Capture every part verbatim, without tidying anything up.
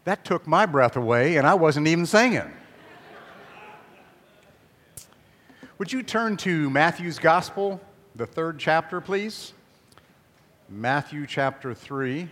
That took my breath away, and I wasn't even singing. Would you turn to Matthew's Gospel, the third chapter, please? Matthew chapter three.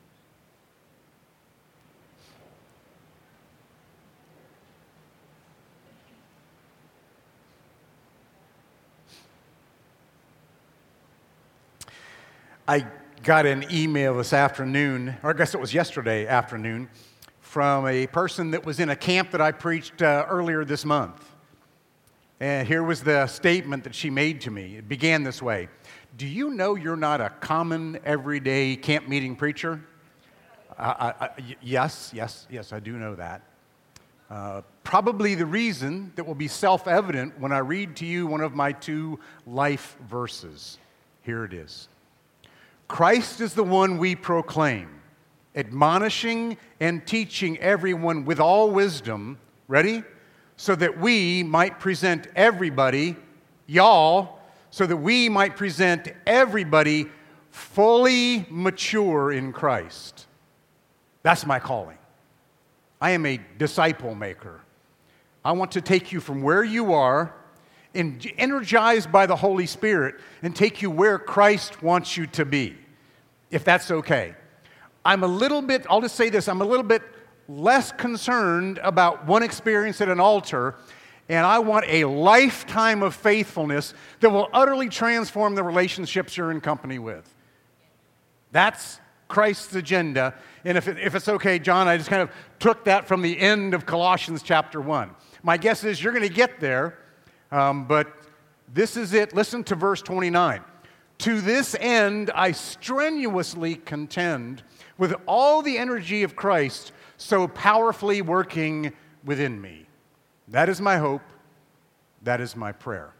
I got an email this afternoon, or I guess it was yesterday afternoon, from a person that was in a camp that I preached uh, earlier this month. And here was the statement that she made to me. It began this way: do you know you're not a common, everyday camp meeting preacher? Uh, I, I, yes, yes, yes, I do know that. Uh, probably the reason that will be self-evident when I read to you one of my two life verses. Here it is. Christ is the one we proclaim, admonishing and teaching everyone with all wisdom, ready? So that we might present everybody, y'all, so that we might present everybody fully mature in Christ. That's my calling. I am a disciple maker. I want to take you from where you are, and energized by the Holy Spirit, and take you where Christ wants you to be, if that's okay. I'm a little bit, I'll just say this, I'm a little bit less concerned about one experience at an altar, and I want a lifetime of faithfulness that will utterly transform the relationships you're in company with. That's Christ's agenda, and if, it, if it's okay, John, I just kind of took that from the end of Colossians chapter one. My guess is you're going to get there, um, but this is it. Listen to verse twenty-nine. To this end, I strenuously contend with all the energy of Christ so powerfully working within me. That is my hope. That is my prayer.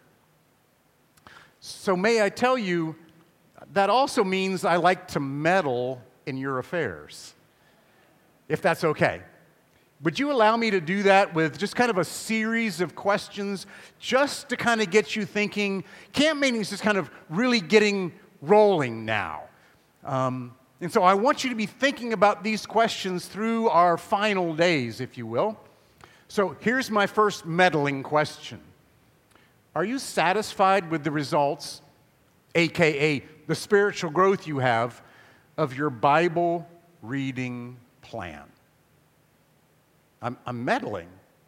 So may I tell you, that also means I like to meddle in your affairs, if that's okay. Would you allow me to do that with just kind of a series of questions just to kind of get you thinking? Camp meeting is just kind of really getting rolling now. Um, and so I want you to be thinking about these questions through our final days, if you will. So here's my first meddling question. Are you satisfied with the results, a k a the spiritual growth you have, of your Bible reading plan? I'm, I'm meddling.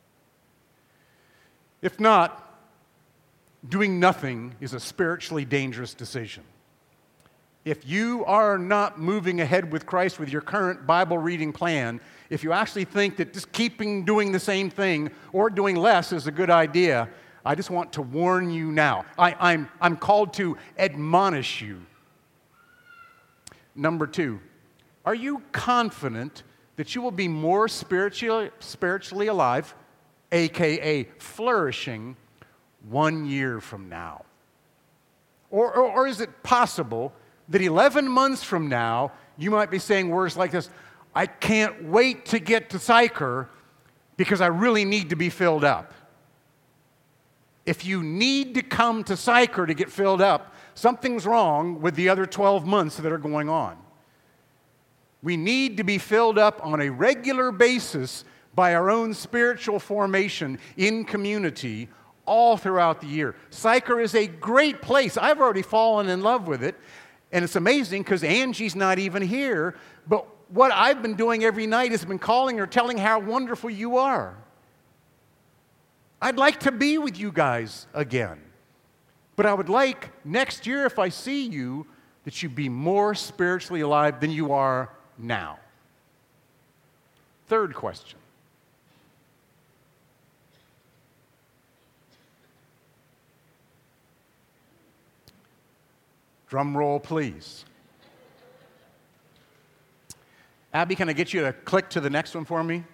If not, doing nothing is a spiritually dangerous decision. If you are not moving ahead with Christ with your current Bible reading plan, if you actually think that just keeping doing the same thing or doing less is a good idea, I just want to warn you now. I, I'm, I'm called to admonish you. Number two, are you confident that you will be more spiritually, spiritually alive, a k a flourishing, one year from now? Or, or, or is it possible that eleven months from now, you might be saying words like this: I can't wait to get to Sychar because I really need to be filled up. If you need to come to Sychar to get filled up, something's wrong with the other twelve months that are going on. We need to be filled up on a regular basis by our own spiritual formation in community all throughout the year. Sychar is a great place. I've already fallen in love with it, and it's amazing because Angie's not even here, but what I've been doing every night has been calling her, telling how wonderful you are. I'd like to be with you guys again, but I would like next year, if I see you, that you be more spiritually alive than you are now. Third question. Drum roll, please. Abby, can I get you to click to the next one for me?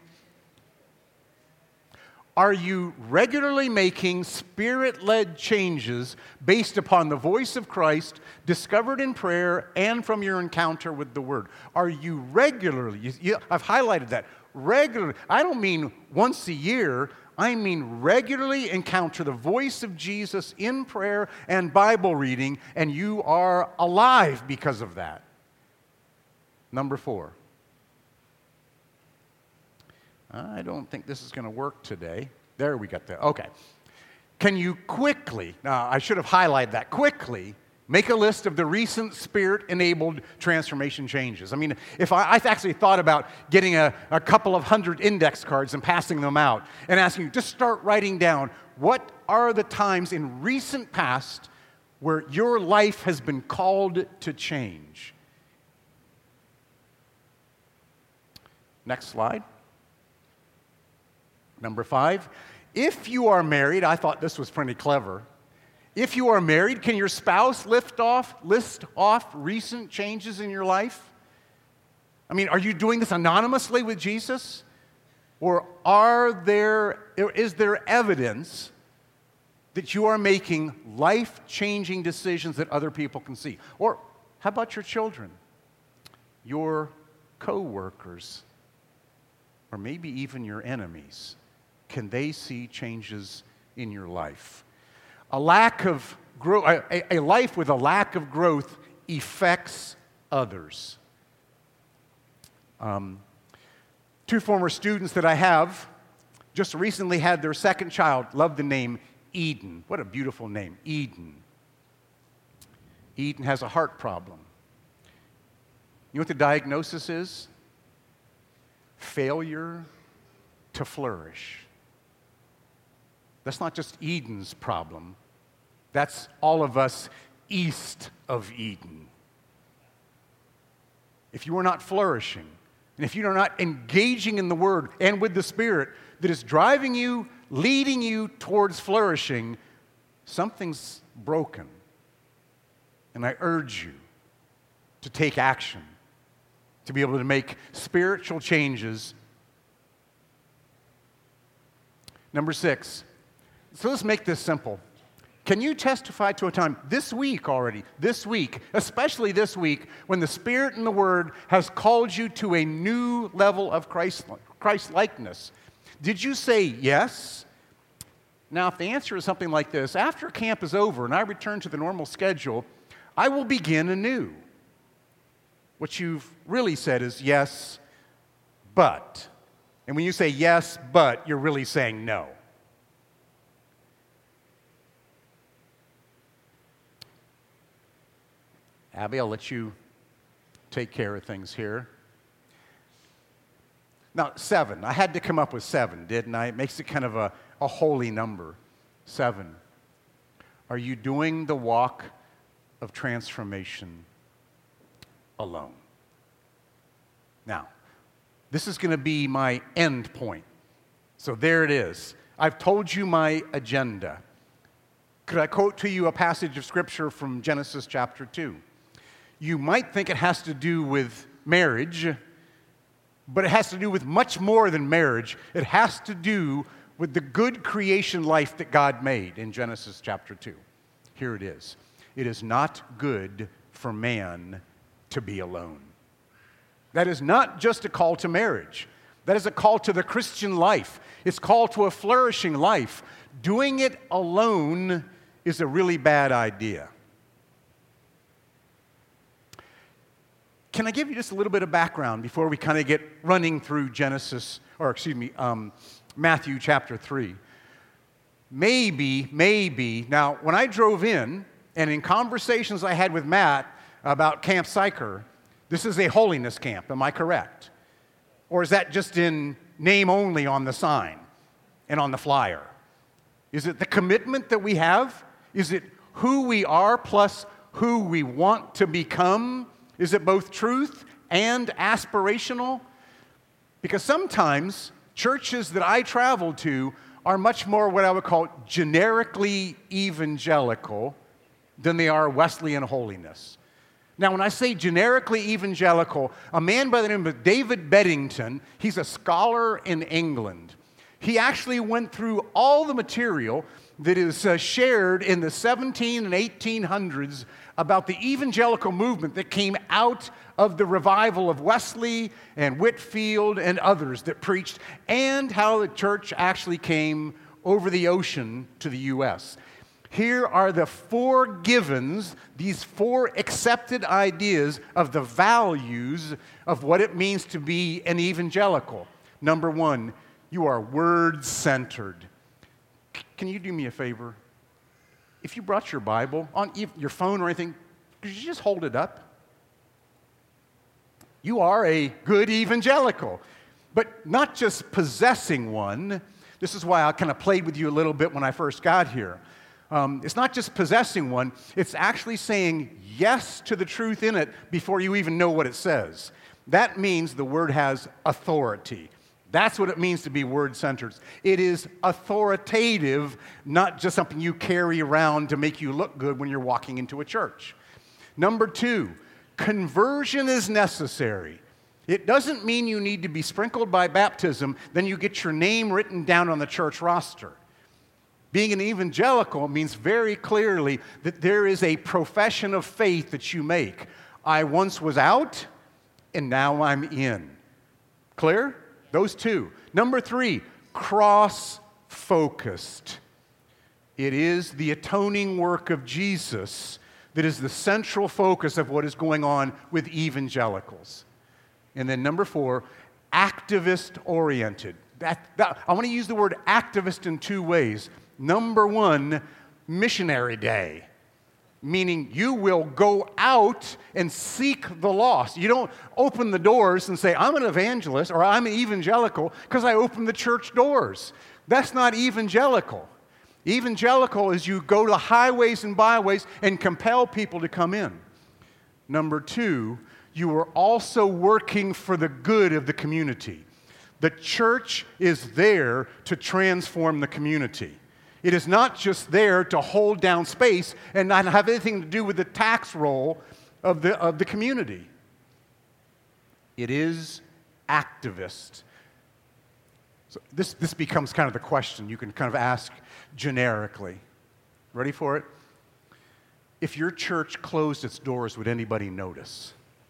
Are you regularly making Spirit-led changes based upon the voice of Christ, discovered in prayer and from your encounter with the Word? Are you regularly, you, you, I've highlighted that, regularly. I don't mean once a year. I mean regularly encounter the voice of Jesus in prayer and Bible reading, and you are alive because of that. Number four. I don't think this is going to work today. There we got the, okay. Can you quickly, now I should have highlighted that, quickly make a list of the recent Spirit-enabled transformation changes? I mean, if I, I actually thought about getting a, a couple of hundred index cards and passing them out and asking you, just start writing down, what are the times in recent past where your life has been called to change? Next slide. Number five, if you are married, I thought this was pretty clever. If you are married, can your spouse lift off, list off recent changes in your life? I mean, are you doing this anonymously with Jesus? Or are there, is there evidence that you are making life-changing decisions that other people can see? Or how about your children, your co-workers, or maybe even your enemies? Can they see changes in your life? A lack of growth, a, a life with a lack of growth affects others. Um, two former students that I have just recently had their second child. Love the name Eden. What a beautiful name, Eden. Eden has a heart problem. You know what the diagnosis is? Failure to flourish. That's not just Eden's problem. That's all of us east of Eden. If you are not flourishing, and if you are not engaging in the Word and with the Spirit that is driving you, leading you towards flourishing, something's broken. And I urge you to take action, to be able to make spiritual changes. Number six, so let's make this simple. Can you testify to a time this week already, this week, especially this week, when the Spirit and the Word has called you to a new level of Christ, Christ-likeness? Did you say yes? Now, if the answer is something like this, after camp is over and I return to the normal schedule, I will begin anew. What you've really said is yes, but. And when you say yes, but, you're really saying no. Abby, I'll let you take care of things here. Now, seven. I had to come up with seven, didn't I? It makes it kind of a, a holy number. Seven. Are you doing the walk of transformation alone? Now, this is going to be my end point. So there it is. I've told you my agenda. Could I quote to you a passage of Scripture from Genesis chapter two? You might think it has to do with marriage, but it has to do with much more than marriage. It has to do with the good creation life that God made in Genesis chapter two. Here it is. It is not good for man to be alone. That is not just a call to marriage. That is a call to the Christian life. It's a call to a flourishing life. Doing it alone is a really bad idea. Can I give you just a little bit of background before we kind of get running through Genesis, or excuse me, um, Matthew chapter three? Maybe, maybe, now when I drove in, and in conversations I had with Matt about Camp Sychar, this is a holiness camp, am I correct? Or is that just in name only on the sign and on the flyer? Is it the commitment that we have? Is it who we are plus who we want to become? Is it both truth and aspirational? Because sometimes churches that I travel to are much more what I would call generically evangelical than they are Wesleyan holiness. Now, when I say generically evangelical, a man by the name of David Beddington, he's a scholar in England. He actually went through all the material that is uh, shared in the seventeen and eighteen hundreds about the evangelical movement that came out of the revival of Wesley and Whitefield and others that preached, and how the church actually came over the ocean to the U S Here are the four givens, these four accepted ideas of the values of what it means to be an evangelical. Number one, you are word-centered. C- Can you do me a favor? If you brought your Bible, on ev- your phone or anything, could you just hold it up? You are a good evangelical, but not just possessing one. This is why I kind of played with you a little bit when I first got here. Um, it's not just possessing one, it's actually saying yes to the truth in it before you even know what it says. That means the word has authority. That's what it means to be word-centered. It is authoritative, not just something you carry around to make you look good when you're walking into a church. Number two, conversion is necessary. It doesn't mean you need to be sprinkled by baptism, then you get your name written down on the church roster. Being an evangelical means very clearly that there is a profession of faith that you make. I once was out, and now I'm in. Clear? Those two. Number three, cross-focused. It is the atoning work of Jesus that is the central focus of what is going on with evangelicals. And then number four, activist-oriented. That, that, I want to use the word activist in two ways. Number one, missionary day, meaning you will go out and seek the lost. You don't open the doors and say, I'm an evangelist or I'm an evangelical because I opened the church doors. That's not evangelical. Evangelical is you go to the highways and byways and compel people to come in. Number two, you are also working for the good of the community. The church is there to transform the community. It is not just there to hold down space and not have anything to do with the tax roll of the, of the community. It is activist. So this, this becomes kind of the question you can kind of ask generically. Ready for it? If your church closed its doors, would anybody notice?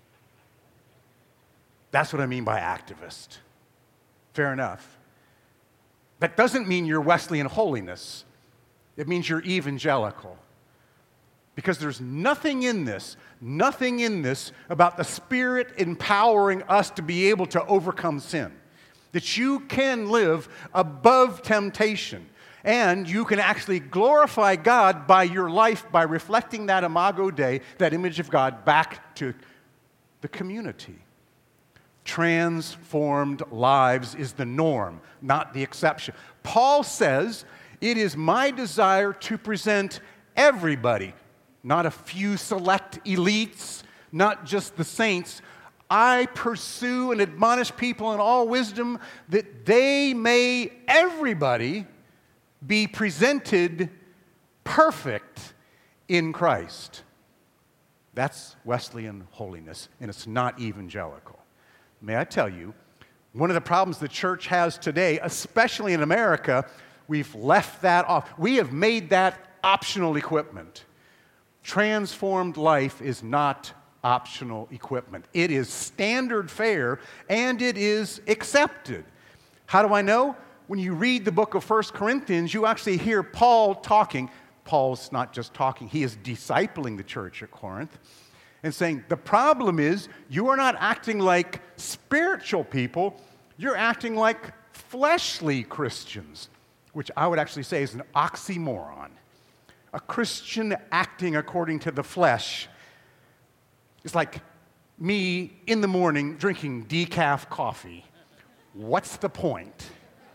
That's what I mean by activist. Fair enough. That doesn't mean you're Wesleyan holiness. It means you're evangelical. Because there's nothing in this, nothing in this about the Spirit empowering us to be able to overcome sin. That you can live above temptation. And you can actually glorify God by your life by reflecting that imago Dei, that image of God, back to the community. Transformed lives is the norm, not the exception. Paul says, it is my desire to present everybody, not a few select elites, not just the saints. I pursue and admonish people in all wisdom that they may, everybody, be presented perfect in Christ. That's Wesleyan holiness, and it's not evangelical. May I tell you, one of the problems the church has today, especially in America, we've left that off. We have made that optional equipment. Transformed life is not optional equipment. It is standard fare, and it is accepted. How do I know? When you read the book of First Corinthians, you actually hear Paul talking. Paul's not just talking, he is discipling the church at Corinth and saying, the problem is you are not acting like spiritual people, you're acting like fleshly Christians, which I would actually say is an oxymoron. A Christian acting according to the flesh is like me in the morning drinking decaf coffee. What's the point?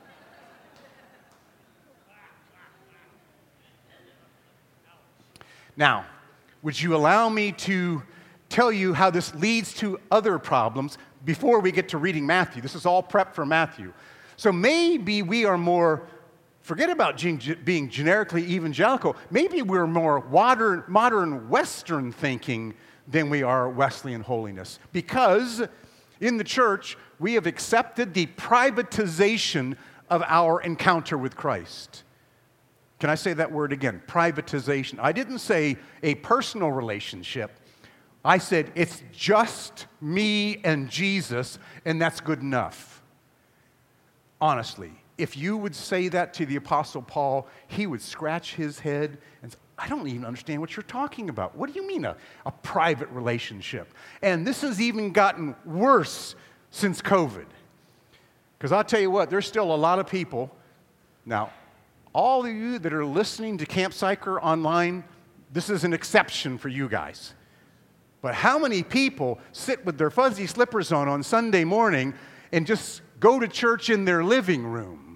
Now, would you allow me to tell you how this leads to other problems before we get to reading Matthew? This is all prep for Matthew. So maybe we are more, forget about being generically evangelical, maybe we're more modern, modern Western thinking than we are Wesleyan holiness. Because in the church, we have accepted the privatization of our encounter with Christ. Can I say that word again? Privatization. I didn't say a personal relationship. I said it's just me and Jesus, and that's good enough. Honestly, if you would say that to the Apostle Paul, he would scratch his head and say, I don't even understand what you're talking about. What do you mean a, a private relationship? And this has even gotten worse since COVID. Because I'll tell you what, there's still a lot of people. Now, all of you that are listening to Camp Sychar online, this is an exception for you guys. But how many people sit with their fuzzy slippers on on Sunday morning and just go to church in their living room?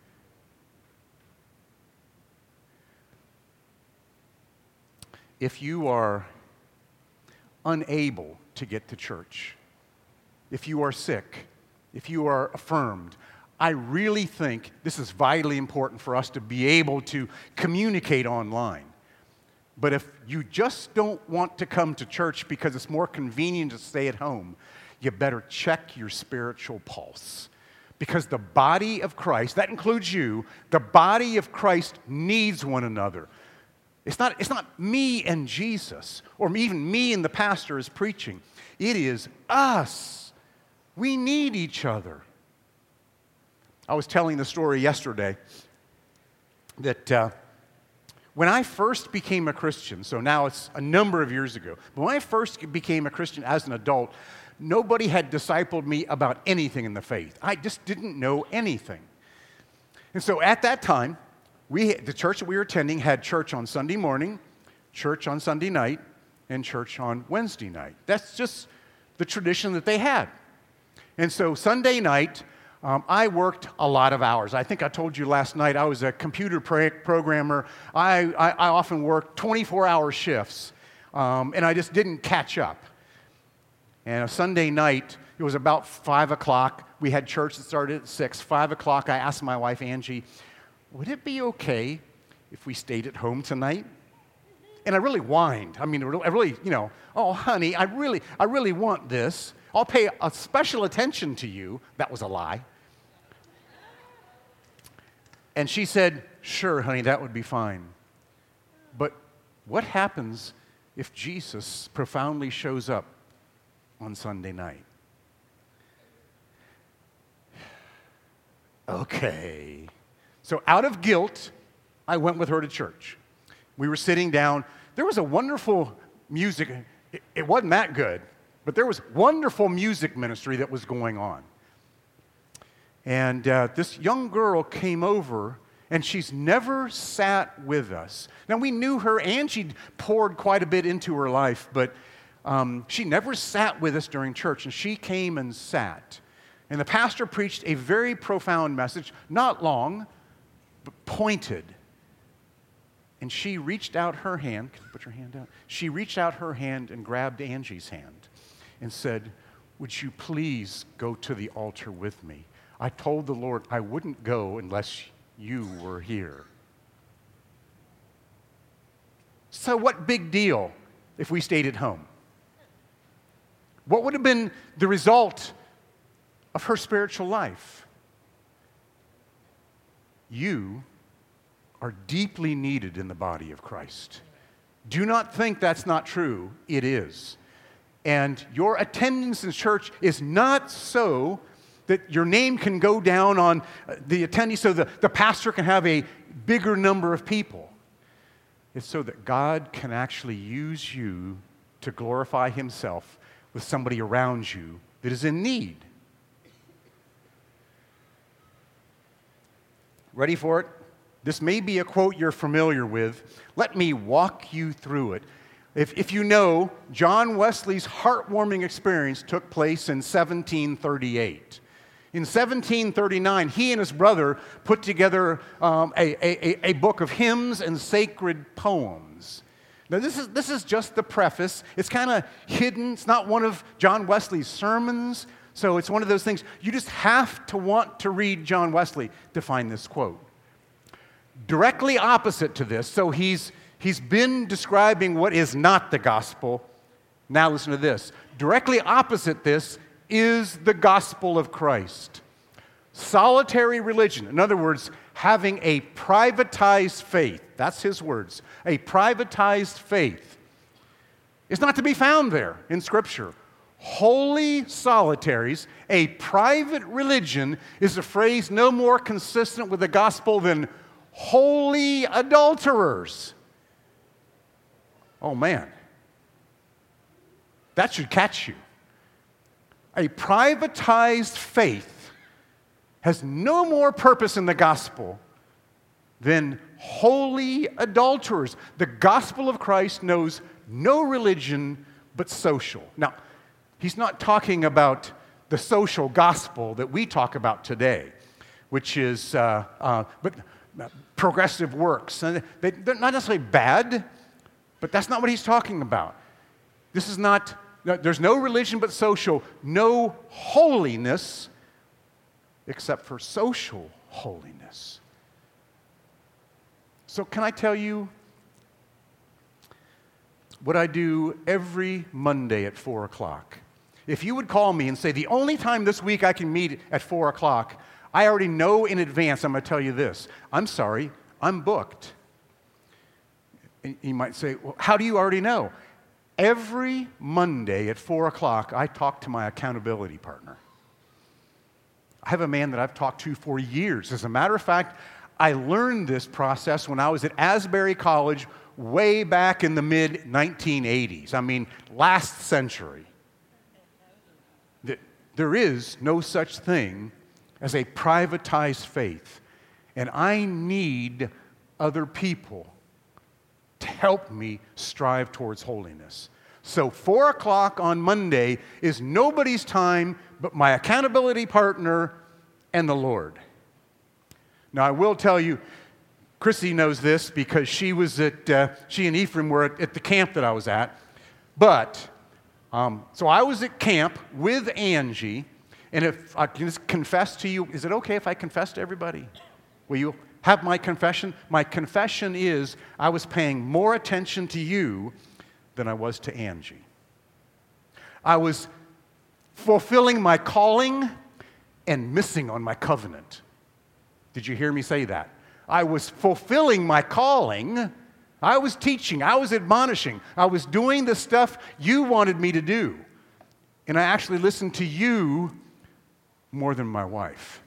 If you are unable to get to church, if you are sick, if you are affirmed, I really think this is vitally important for us to be able to communicate online. But if you just don't want to come to church because it's more convenient to stay at home, you better check your spiritual pulse. Because the body of Christ, that includes you, the body of Christ needs one another. It's not, it's not me and Jesus, or even me and the pastor is preaching. It is us. We need each other. I was telling the story yesterday that uh, when I first became a Christian, so now it's a number of years ago, but when I first became a Christian as an adult, nobody had discipled me about anything in the faith. I just didn't know anything. And so at that time, we, the church that we were attending had church on Sunday morning, church on Sunday night, and church on Wednesday night. That's just the tradition that they had. And so Sunday night, um, I worked a lot of hours. I think I told you last night I was a computer pro- programmer. I, I, I often worked twenty-four hour shifts, um, and I just didn't catch up. And a Sunday night, it was about five o'clock. We had church that started at six. five o'clock, I asked my wife, Angie, would it be okay if we stayed at home tonight? And I really whined. I mean, I really, you know, oh, honey, I really, I really want this. I'll pay a special attention to you. That was a lie. And she said, sure, honey, that would be fine. But what happens if Jesus profoundly shows up on Sunday night? Okay. So out of guilt, I went with her to church. We were sitting down. There was a wonderful music. It, it wasn't that good, but there was wonderful music ministry that was going on. And uh, this young girl came over, and she's never sat with us. Now, we knew her, and she'd poured quite a bit into her life, but um, she never sat with us during church, and she came and sat. And the pastor preached a very profound message, not long, but pointed. And she reached out her hand. Can you put your hand out? She reached out her hand and grabbed Angie's hand and said, would you please go to the altar with me? I told the Lord I wouldn't go unless you were here. So what big deal if we stayed at home? What would have been the result of her spiritual life? You are deeply needed in the body of Christ. Do not think that's not true. It is. And your attendance in church is not so that your name can go down on the attendees so the, the pastor can have a bigger number of people. It's so that God can actually use you to glorify himself with somebody around you that is in need. Ready for it? This may be a quote you're familiar with. Let me walk you through it. If, if you know, John Wesley's heartwarming experience took place in seventeen thirty-eight. In seventeen thirty-nine, he and his brother put together um, a, a, a book of hymns and sacred poems. Now, this is, this is just the preface. It's kind of hidden. It's not one of John Wesley's sermons. So it's one of those things, you just have to want to read John Wesley to find this quote. Directly opposite to this, so he's, he's been describing what is not the gospel. Now listen to this. Directly opposite this is the gospel of Christ. Solitary religion, in other words, having a privatized faith, that's his words, a privatized faith, is not to be found there in Scripture. Holy solitaries, a private religion, is a phrase no more consistent with the gospel than holy adulterers. Oh man, that should catch you. A privatized faith has no more purpose in the gospel than holy adulterers. The gospel of Christ knows no religion but social. Now, he's not talking about the social gospel that we talk about today, which is uh, uh, but uh, progressive works. And they, they're not necessarily bad, but that's not what he's talking about. This is not, no, there's no religion but social, no holiness except for social holiness. So can I tell you what I do every Monday at four o'clock? If you would call me and say, the only time this week I can meet at four o'clock, I already know in advance I'm going to tell you this. I'm sorry, I'm booked. And you might say, well, how do you already know? Every Monday at four o'clock, I talk to my accountability partner. I have a man that I've talked to for years. As a matter of fact, I learned this process when I was at Asbury College way back in the mid nineteen eighties. I mean, last century. There is no such thing as a privatized faith. And I need other people to help me strive towards holiness. So four o'clock on Monday is nobody's time but my accountability partner and the Lord. Now, I will tell you, Chrissy knows this because she was at, uh, she and Ephraim were at, at the camp that I was at. But, um, so I was at camp with Angie, and if I can just confess to you, is it okay if I confess to everybody? Will you have my confession? My confession is I was paying more attention to you than I was to Angie. I was fulfilling my calling and missing on my covenant. Did you hear me say that? I was fulfilling my calling. I was teaching. I was admonishing. I was doing the stuff you wanted me to do. And I actually listened to you more than my wife.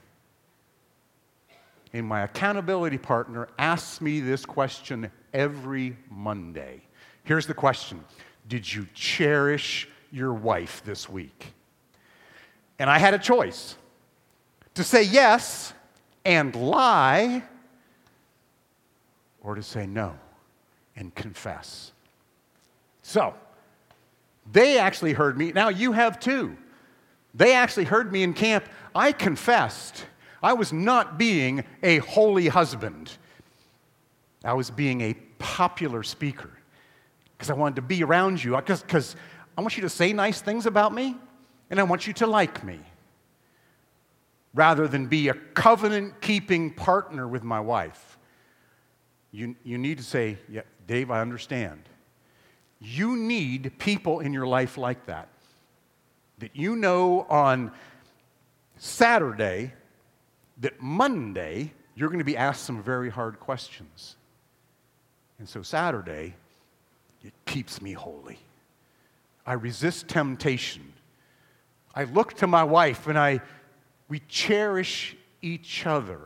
And my accountability partner asks me this question every Monday. Here's the question. Did you cherish your wife this week? And I had a choice. To say yes and lie, or to say no and confess. So, they actually heard me. Now you have too. They actually heard me in camp. I confessed. I was not being a holy husband. I was being a popular speaker because I wanted to be around you. Because I want you to say nice things about me, and I want you to like me, rather than be a covenant-keeping partner with my wife. You, you need to say, yeah, Dave, I understand. You need people in your life like that. That you know on Saturday that Monday you're going to be asked some very hard questions. And so Saturday, it keeps me holy. I resist temptation. I look to my wife and I we cherish each other.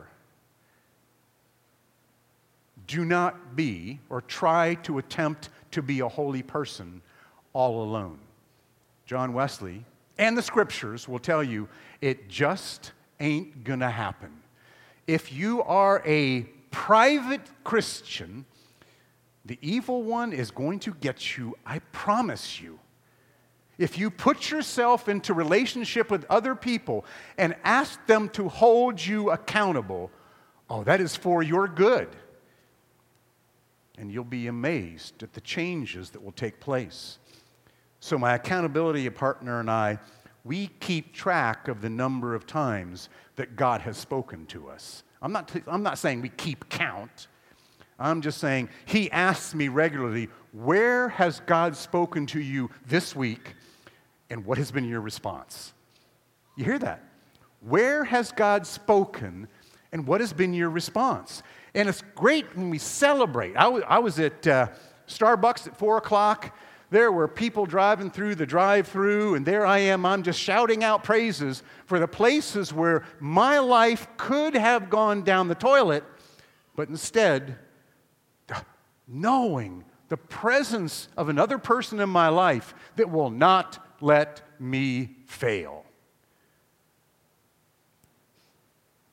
Do not be or try to attempt to be a holy person all alone. John Wesley and the scriptures will tell you it just ain't gonna happen. If you are a private Christian, the evil one is going to get you, I promise you. If you put yourself into relationship with other people and ask them to hold you accountable, oh, that is for your good. And you'll be amazed at the changes that will take place. So my accountability partner and I, we keep track of the number of times that God has spoken to us. I'm not, t- I'm not saying we keep count. I'm just saying he asks me regularly, where has God spoken to you this week? And what has been your response? You hear that? Where has God spoken, and what has been your response? And it's great when we celebrate. I was, I was at uh, Starbucks at four o'clock. There were people driving through the drive-thru, and there I am. I'm just shouting out praises for the places where my life could have gone down the toilet, but instead, knowing the presence of another person in my life that will not let me fail.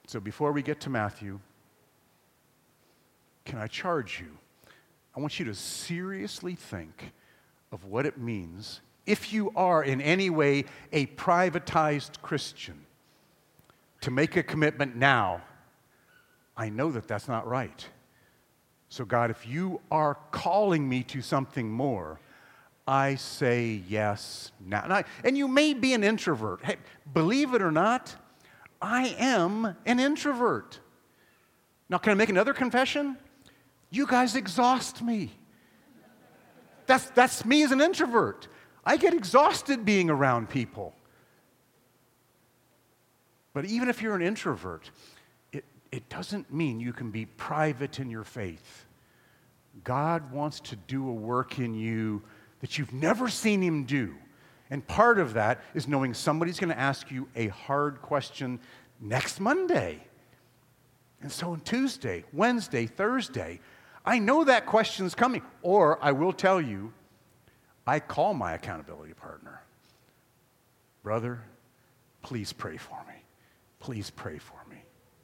So before we get to Matthew, can I charge you? I want you to seriously think of what it means if you are in any way a privatized Christian to make a commitment now. I know that that's not right. So God, if you are calling me to something more, I say yes now. And, I, and you may be an introvert. Hey, believe it or not, I am an introvert. Now, can I make another confession? You guys exhaust me. That's, that's me as an introvert. I get exhausted being around people. But even if you're an introvert, it, it doesn't mean you can be private in your faith. God wants to do a work in you that you've never seen him do. And part of that is knowing somebody's going to ask you a hard question next Monday. And so on Tuesday, Wednesday, Thursday, I know that question's coming. Or I will tell you, I call my accountability partner. Brother, please pray for me. Please pray for me.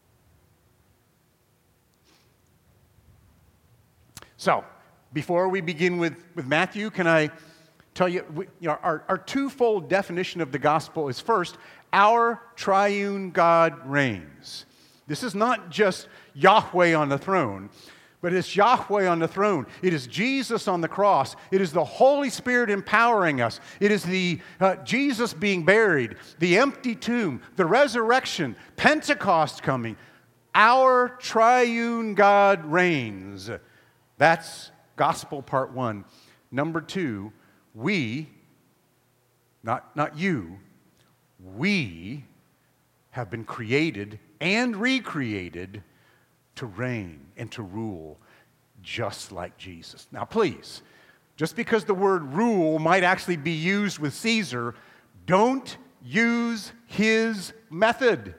So, before we begin with, with Matthew, can I tell you, we, you know, our, our twofold definition of the gospel is first, our triune God reigns. This is not just Yahweh on the throne, but it's Yahweh on the throne. It is Jesus on the cross. It is the Holy Spirit empowering us. It is the uh, Jesus being buried, the empty tomb, the resurrection, Pentecost coming. Our triune God reigns. That's gospel part one. Number two, we, not, not you, we have been created and recreated to reign and to rule just like Jesus. Now please, just because the word rule might actually be used with Caesar, don't use his method.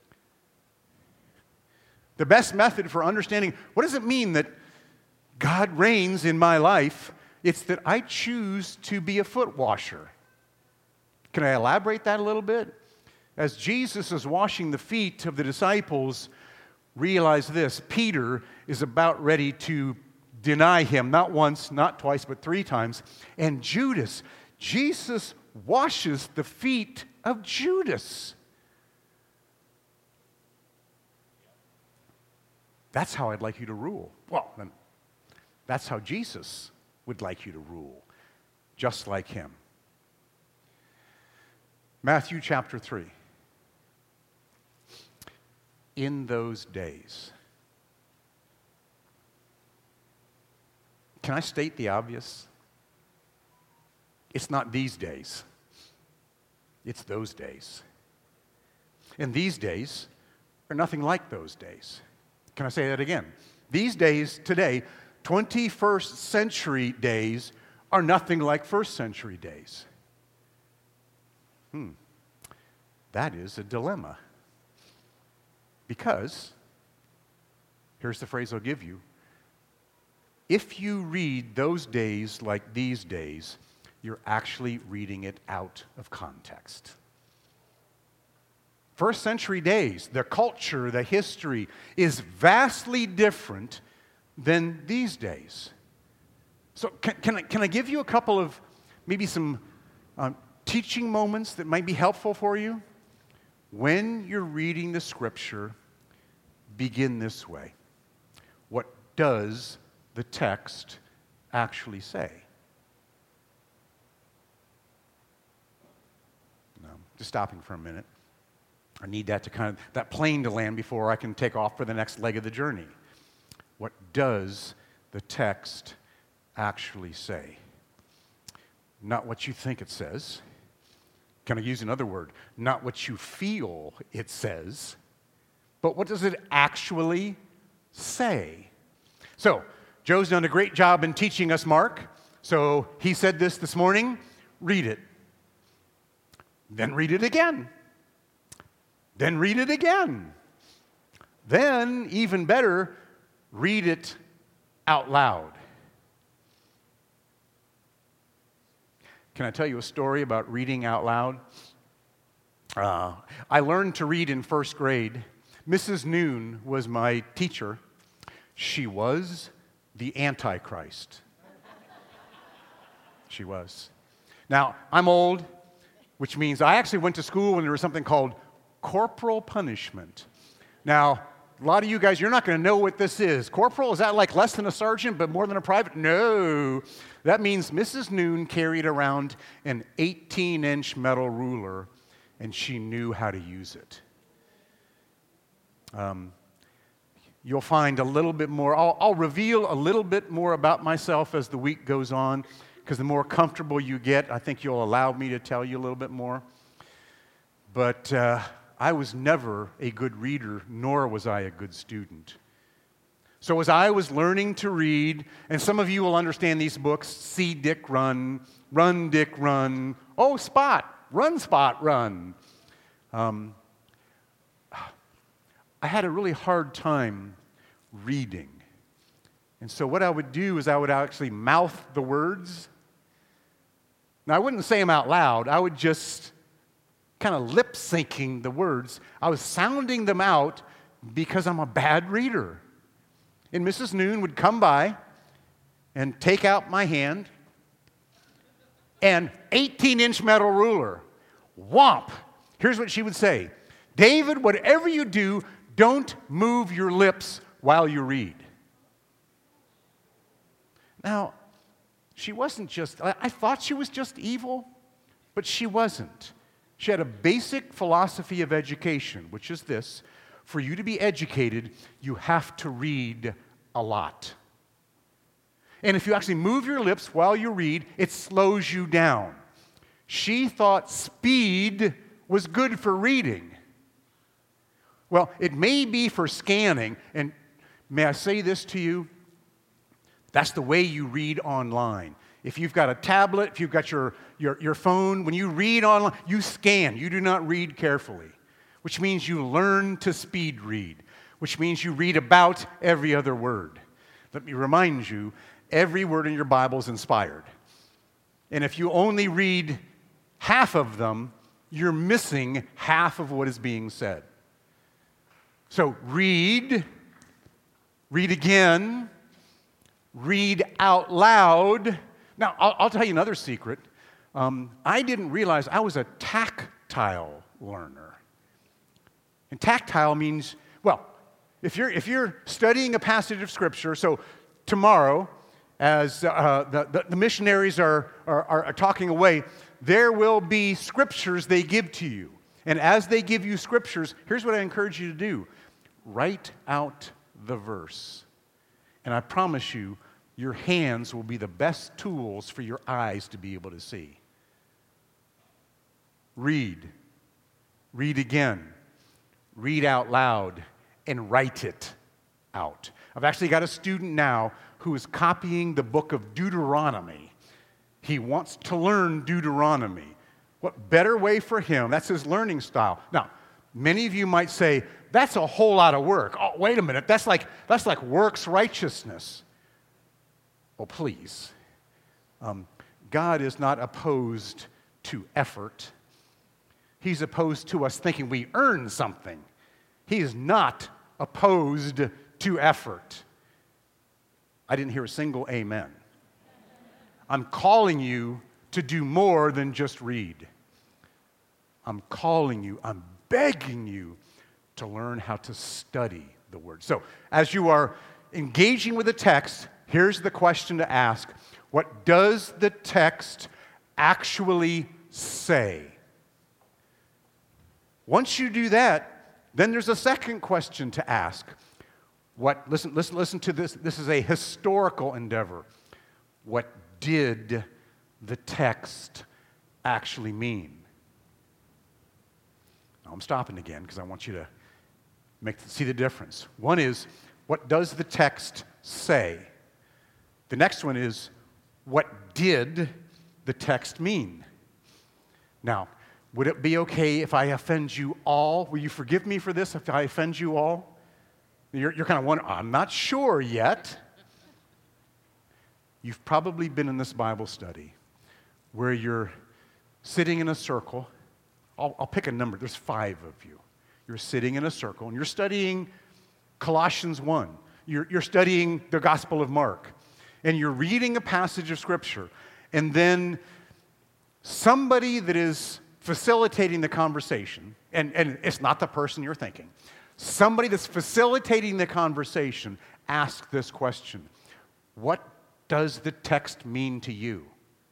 The best method for understanding what does it mean that God reigns in my life, it's that I choose to be a foot washer. Can I elaborate that a little bit? As Jesus is washing the feet of the disciples, realize this, Peter is about ready to deny him, not once, not twice, but three times. And Judas, Jesus washes the feet of Judas. That's how I'd like you to rule. Well, then, that's how Jesus would like you to rule, just like him. Matthew chapter three. In those days. Can I state the obvious? It's not these days. It's those days. And these days are nothing like those days. Can I say that again? These days, today, twenty-first century days are nothing like first century days. Hmm. That is a dilemma. Because, here's the phrase I'll give you, if you read those days like these days, you're actually reading it out of context. First century days, the culture, the history is vastly different than these days. So can, can, I, can I give you a couple of maybe some um, teaching moments that might be helpful for you? When you're reading the scripture, begin this way. What does the text actually say? No, just stopping for a minute. I need that to kind of, that plane to land before I can take off for the next leg of the journey. What does the text actually say? Not what you think it says. Can I use another word? Not what you feel it says, but what does it actually say? So, Joe's done a great job in teaching us Mark. So, he said this this morning, read it. Then read it again. Then read it again. Then, even better, read it out loud. Can I tell you a story about reading out loud? Uh, I learned to read in first grade Missus Noon was my teacher. She was the Antichrist. She was. Now, I'm old, which means I actually went to school when there was something called corporal punishment. Now, a lot of you guys, you're not going to know what this is. Corporal, is that like less than a sergeant but more than a private? No. That means Missus Noon carried around an eighteen-inch metal ruler, and she knew how to use it. Um, you'll find a little bit more. I'll, I'll reveal a little bit more about myself as the week goes on, because the more comfortable you get, I think you'll allow me to tell you a little bit more. But uh, I was never a good reader, nor was I a good student. So as I was learning to read, and some of you will understand these books, See Dick Run, Run Dick Run, Oh Spot, Run Spot Run. Um, I had a really hard time reading. And so what I would do is I would actually mouth the words. Now, I wouldn't say them out loud. I would just kind of lip-syncing the words. I was sounding them out because I'm a bad reader. And Missus Noon would come by and take out my hand and eighteen-inch metal ruler. Whomp! Here's what she would say. David, whatever you do, don't move your lips while you read. Now, she wasn't just, I, I thought she was just evil, but she wasn't. She had a basic philosophy of education, which is this: for you to be educated, you have to read a lot. And if you actually move your lips while you read, it slows you down. She thought speed was good for reading. Well, it may be for scanning, and may I say this to you? That's the way you read online. If you've got a tablet, if you've got your, your, your phone, when you read online, you scan. You do not read carefully, which means you learn to speed read, which means you read about every other word. Let me remind you, every word in your Bible is inspired. And if you only read half of them, you're missing half of what is being said. So read, read again, read out loud. Now, I'll, I'll tell you another secret. Um, I didn't realize I was a tactile learner. And tactile means, well, if you're, if you're studying a passage of Scripture, so tomorrow, as uh, the, the, the missionaries are, are, are talking away, there will be scriptures they give to you. And as they give you scriptures, here's what I encourage you to do. Write out the verse. And I promise you, your hands will be the best tools for your eyes to be able to see. Read. Read again. Read out loud and write it out. I've actually got a student now who is copying the book of Deuteronomy. He wants to learn Deuteronomy. What better way for him? That's his learning style. Now, many of you might say, that's a whole lot of work. Oh, wait a minute. That's like, that's like works righteousness. Oh, please. Um, God is not opposed to effort. He's opposed to us thinking we earn something. He is not opposed to effort. I didn't hear a single amen. I'm calling you to do more than just read. I'm calling you, I'm begging you to learn how to study the Word. So, as you are engaging with the text, here's the question to ask. What does the text actually say? Once you do that, then there's a second question to ask. What, listen, listen, listen to this. This is a historical endeavor. What did the text actually mean? Now, I'm stopping again because I want you to make, see the difference. One is, what does the text say? The next one is, what did the text mean? Now, would it be okay if I offend you all? Will you forgive me for this if I offend you all? You're, you're kind of wondering, I'm not sure yet. You've probably been in this Bible study where you're sitting in a circle. I'll, I'll pick a number. There's five of you. You're sitting in a circle and you're studying Colossians one. You're, you're studying the Gospel of Mark. And you're reading a passage of Scripture. And then somebody that is facilitating the conversation, and, and it's not the person you're thinking, somebody that's facilitating the conversation asks this question: what does the text mean to you?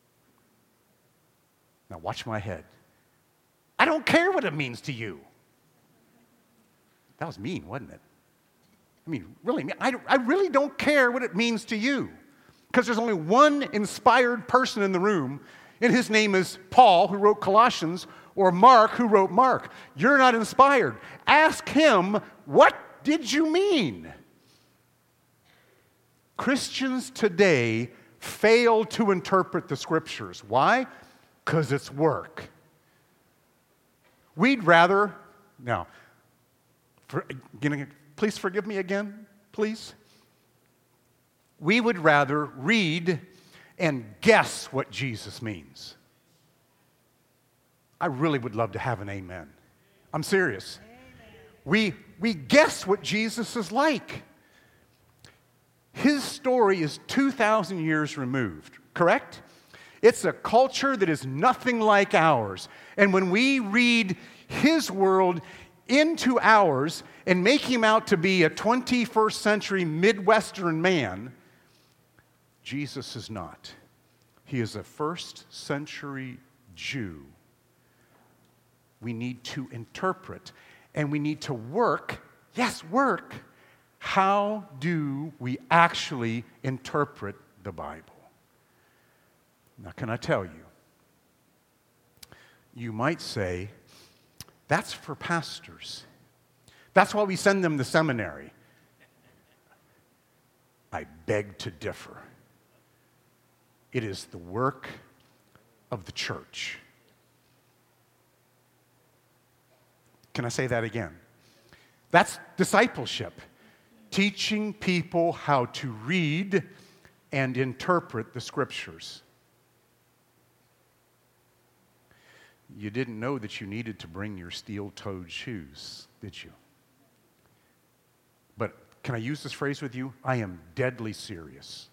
Now watch my head. I don't care what it means to you. That was mean, wasn't it? I mean, really, I, I really don't care what it means to you. Because there's only one inspired person in the room, and his name is Paul, who wrote Colossians, or Mark, who wrote Mark. You're not inspired. Ask him, what did you mean? Christians today fail to interpret the Scriptures. Why? Because it's work. We'd rather, now, for, please forgive me again, please. We would rather read and guess what Jesus means. I really would love to have an amen. I'm serious. Amen. We, we guess what Jesus is like. His story is two thousand years removed, correct? It's a culture that is nothing like ours. And when we read his world into ours and make him out to be a twenty-first century Midwestern man, Jesus is not. He is a first century Jew. We need to interpret, and we need to work, yes, work. How do we actually interpret the Bible? Now, can I tell you? You might say, that's for pastors. That's why we send them to seminary. I beg to differ. It is the work of the church. Can I say that again? That's discipleship. Teaching people how to read and interpret the Scriptures. You didn't know that you needed to bring your steel-toed shoes, did you? But can I use this phrase with you? I am deadly serious.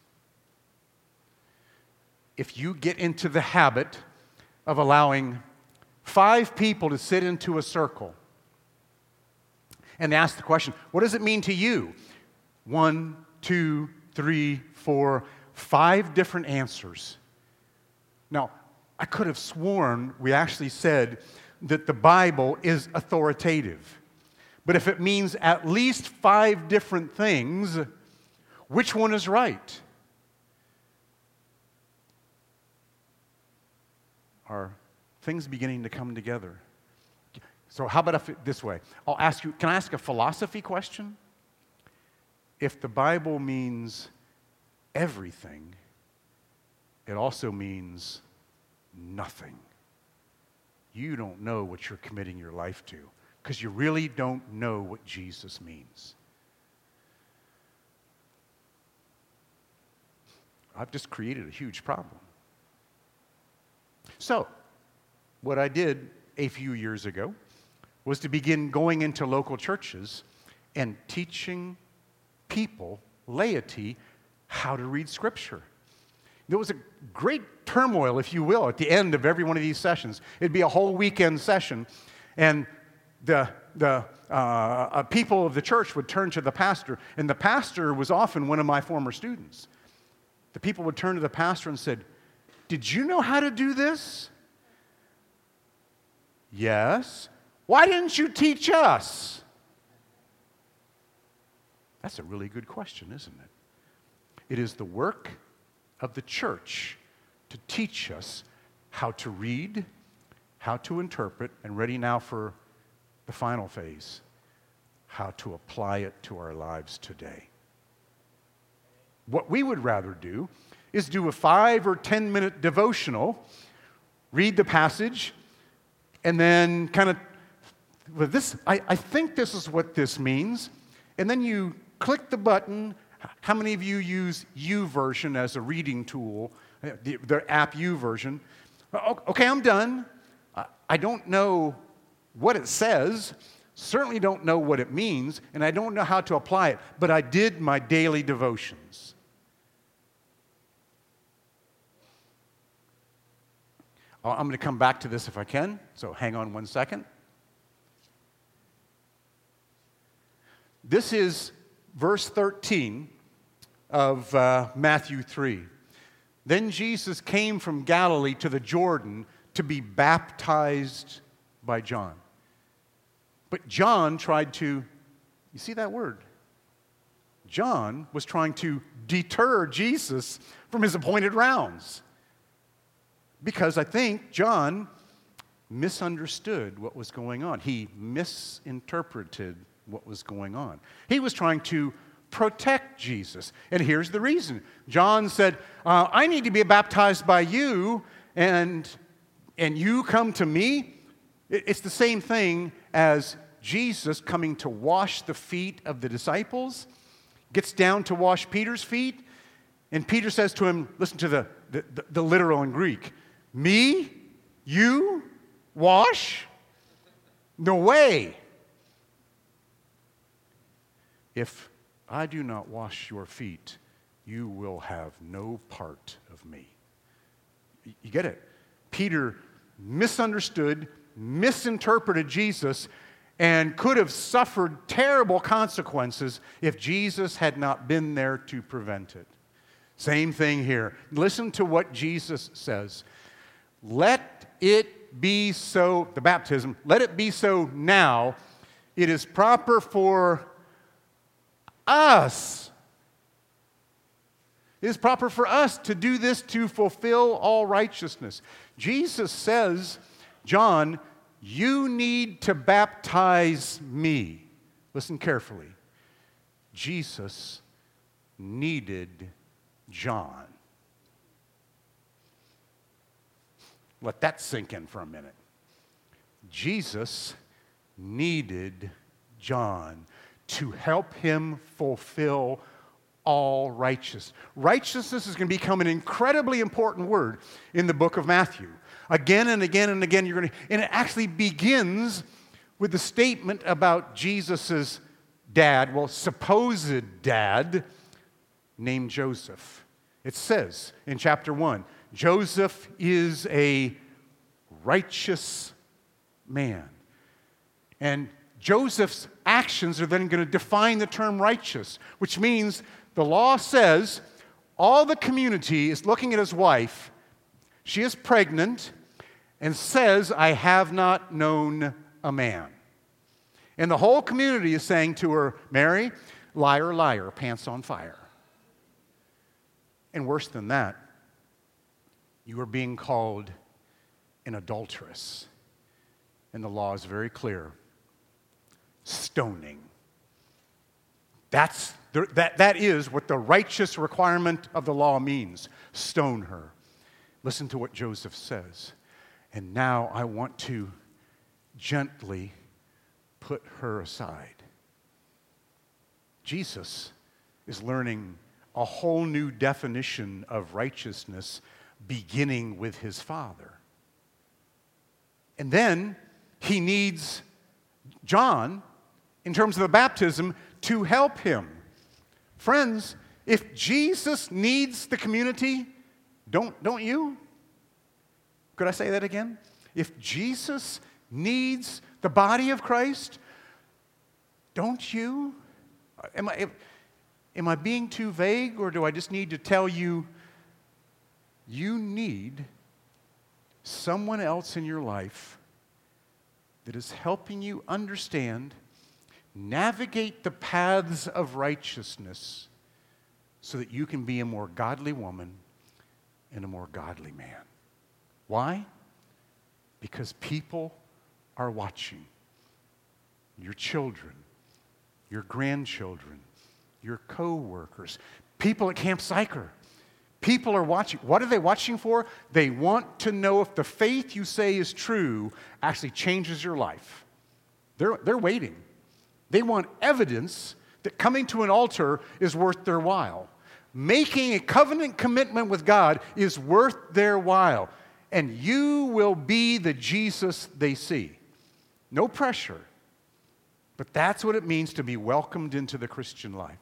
If you get into the habit of allowing five people to sit into a circle and ask the question, what does it mean to you? One, two, three, four, five different answers. Now, I could have sworn we actually said that the Bible is authoritative. But if it means at least five different things, which one is right? Are things beginning to come together? So how about if, this way? I'll ask you, can I ask a philosophy question? If the Bible means everything, it also means nothing. You don't know what you're committing your life to because you really don't know what Jesus means. I've just created a huge problem. So, what I did a few years ago was to begin going into local churches and teaching people, laity, how to read Scripture. There was a great turmoil, if you will, at the end of every one of these sessions. It'd be a whole weekend session, and the, the uh, uh, people of the church would turn to the pastor, and the pastor was often one of my former students. The people would turn to the pastor and said, "Did you know how to do this?" "Yes." "Why didn't you teach us?" That's a really good question, isn't it? It is the work of the church to teach us how to read, how to interpret, and ready now for the final phase, how to apply it to our lives today. What we would rather do is do a five or ten minute devotional, read the passage, and then kind of, well, this, I, I think this is what this means, and then you click the button. How many of you use YouVersion as a reading tool, the, the app YouVersion? Okay, I'm done. I don't know what it says, Certainly don't know what it means, and I don't know how to apply it, but I did my daily devotions. I'm going to come back to this if I can, so hang on one second. This is verse thirteen of uh, Matthew three. Then Jesus came from Galilee to the Jordan to be baptized by John. But John tried to, you see that word? John was trying to deter Jesus from his appointed rounds. Because I think John misunderstood what was going on. He misinterpreted what was going on. He was trying to protect Jesus. And here's the reason. John said, uh, I need to be baptized by you, and, and you come to me. It's the same thing as Jesus coming to wash the feet of the disciples, gets down to wash Peter's feet, and Peter says to him, listen to the, the, the literal in Greek, me? You? Wash? No way. If I do not wash your feet, you will have no part of me. You get it? Peter misunderstood, misinterpreted Jesus, and could have suffered terrible consequences if Jesus had not been there to prevent it. Same thing here. Listen to what Jesus says. Let it be so, the baptism, let it be so now. It is proper for us. It is proper for us to do this to fulfill all righteousness. Jesus says, John, you need to baptize me. Listen carefully. Jesus needed John. Let that sink in for a minute. Jesus needed John to help him fulfill all righteousness. Righteousness is going to become an incredibly important word in the book of Matthew. Again and again and again, you're going to, and it actually begins with the statement about Jesus' dad, well, supposed dad, named Joseph. It says in chapter one, Joseph is a righteous man. And Joseph's actions are then going to define the term righteous, which means the law says all the community is looking at his wife. She is pregnant and says, I have not known a man. And the whole community is saying to her, Mary, liar, liar, pants on fire. And worse than that, you are being called an adulteress. And the law is very clear. Stoning. That's the, that, that is what the righteous requirement of the law means. Stone her. Listen to what Joseph says. And now I want to gently put her aside. Jesus is learning a whole new definition of righteousness beginning with his Father. And then he needs John, in terms of the baptism, to help him. Friends, if Jesus needs the community, don't, don't you? Could I say that again? If Jesus needs the body of Christ, don't you? Am I, am I being too vague, or do I just need to tell you, you need someone else in your life that is helping you understand, navigate the paths of righteousness so that you can be a more godly woman and a more godly man. Why? Because people are watching. Your children, your grandchildren, your co-workers, people at Camp Sychar. People are watching. What are they watching for? They want to know if the faith you say is true actually changes your life. They're, they're waiting. They want evidence that coming to an altar is worth their while. Making a covenant commitment with God is worth their while. And you will be the Jesus they see. No pressure. But that's what it means to be welcomed into the Christian life.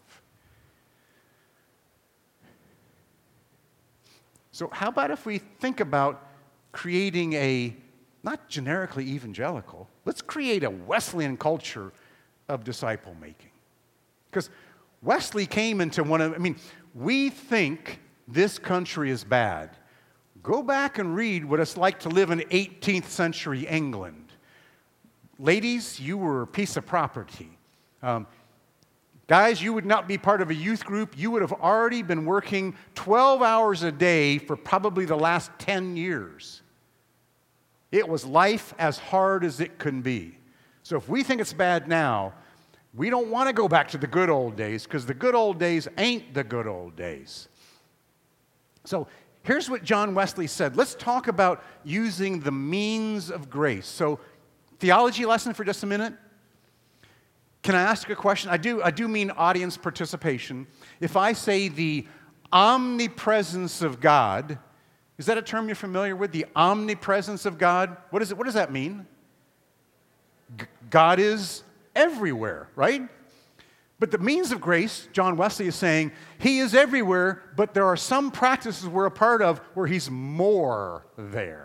So how about if we think about creating a, not generically evangelical, let's create a Wesleyan culture of disciple making. Because Wesley came into one of, I mean, we think this country is bad. Go back and read what it's like to live in eighteenth century England. Ladies, you were a piece of property. Um, guys, you would not be part of a youth group. You would have already been working twelve hours a day for probably the last ten years. It was life as hard as it can be. So if we think it's bad now, we don't want to go back to the good old days, because the good old days ain't the good old days. So here's what John Wesley said. Let's talk about using the means of grace. So theology lesson for just a minute. Can I ask a question? I do, I do mean audience participation. If I say the omnipresence of God, is that a term you're familiar with? The omnipresence of God? What is it? What does that mean? G- God is everywhere, right? But the means of grace, John Wesley is saying, he is everywhere, but there are some practices we're a part of where he's more there.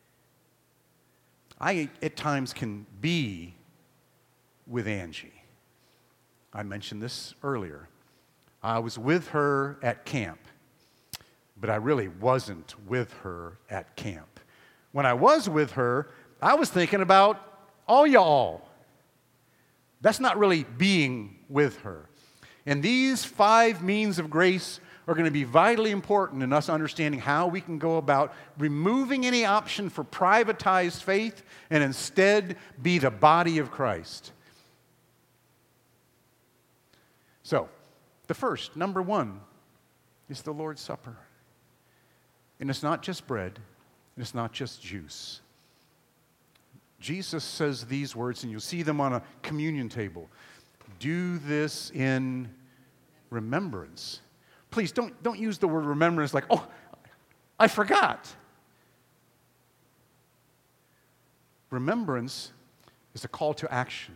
I, at times, can be with Angie. I mentioned this earlier. I was with her at camp, but I really wasn't with her at camp. When I was with her, I was thinking about all y'all. That's not really being with her. And these five means of grace are going to be vitally important in us understanding how we can go about removing any option for privatized faith and instead be the body of Christ. So, the first, number one, is the Lord's Supper. And it's not just bread, and it's not just juice. Jesus says these words, and you'll see them on a communion table. Do this in remembrance. Please don't, don't use the word remembrance like, oh, I forgot. Remembrance is a call to action.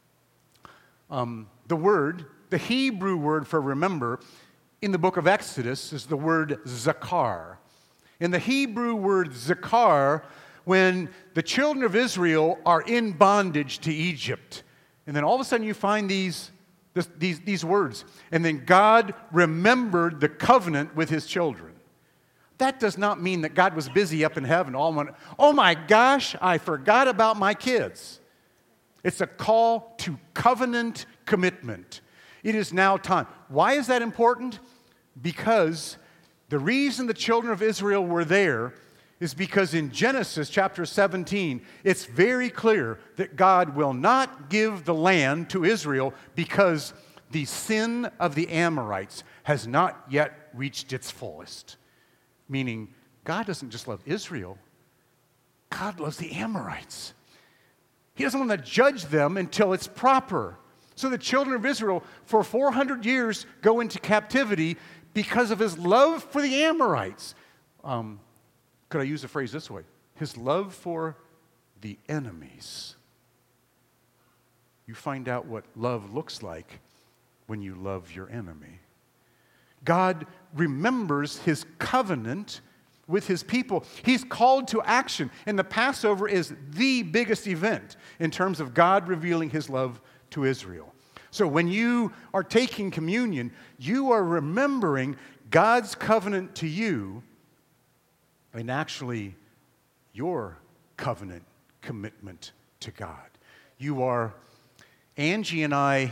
Um, the word, the Hebrew word for remember in the book of Exodus is the word zakar. In the Hebrew word zakar, when the children of Israel are in bondage to Egypt, and then all of a sudden you find these This, these, these words, and then God remembered the covenant with his children. That does not mean that God was busy up in heaven. All went, oh my gosh, I forgot about my kids. It's a call to covenant commitment. It is now time. Why is that important? Because the reason the children of Israel were there is because in Genesis chapter seventeen, it's very clear that God will not give the land to Israel because the sin of the Amorites has not yet reached its fullest. Meaning, God doesn't just love Israel, God loves the Amorites. He doesn't want to judge them until it's proper. So the children of Israel, for four hundred years, go into captivity because of his love for the Amorites. Um, Could I use the phrase this way? His love for the enemies. You find out what love looks like when you love your enemy. God remembers his covenant with his people. He's called to action, and the Passover is the biggest event in terms of God revealing his love to Israel. So when you are taking communion, you are remembering God's covenant to you, and actually your covenant commitment to God. You are, Angie and I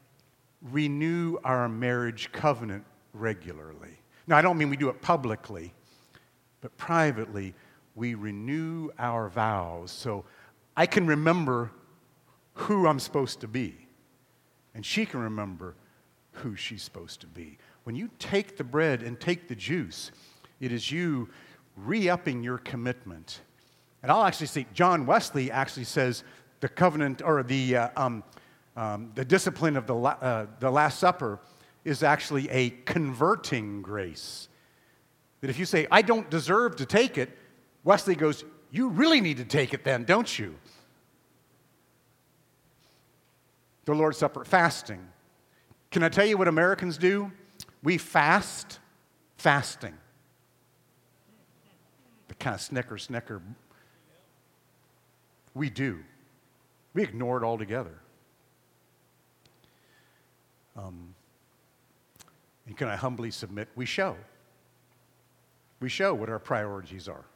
renew our marriage covenant regularly. Now, I don't mean we do it publicly, but privately, we renew our vows so I can remember who I'm supposed to be, and she can remember who she's supposed to be. When you take the bread and take the juice, it is you re-upping your commitment. And I'll actually say, John Wesley actually says the covenant, or the uh, um, um, the discipline of the, la- uh, the Last Supper is actually a converting grace. That if you say, I don't deserve to take it, Wesley goes, you really need to take it then, don't you? the Lord's Supper, fasting. Can I tell you what Americans do? We fast fasting. The kind of snicker, snicker. We do. We ignore it altogether. Um, and can I humbly submit, we show. We show what our priorities are.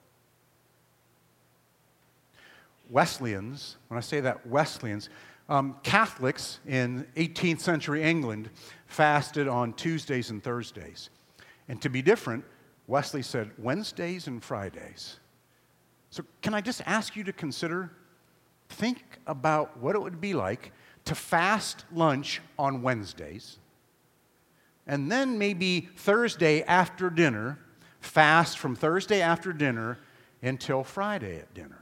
Wesleyans, when I say that, Wesleyans, um, Catholics in eighteenth century England fasted on Tuesdays and Thursdays. And to be different, Wesley said Wednesdays and Fridays. So can I just ask you to consider, think about what it would be like to fast lunch on Wednesdays, and then maybe Thursday after dinner, fast from Thursday after dinner until Friday at dinner.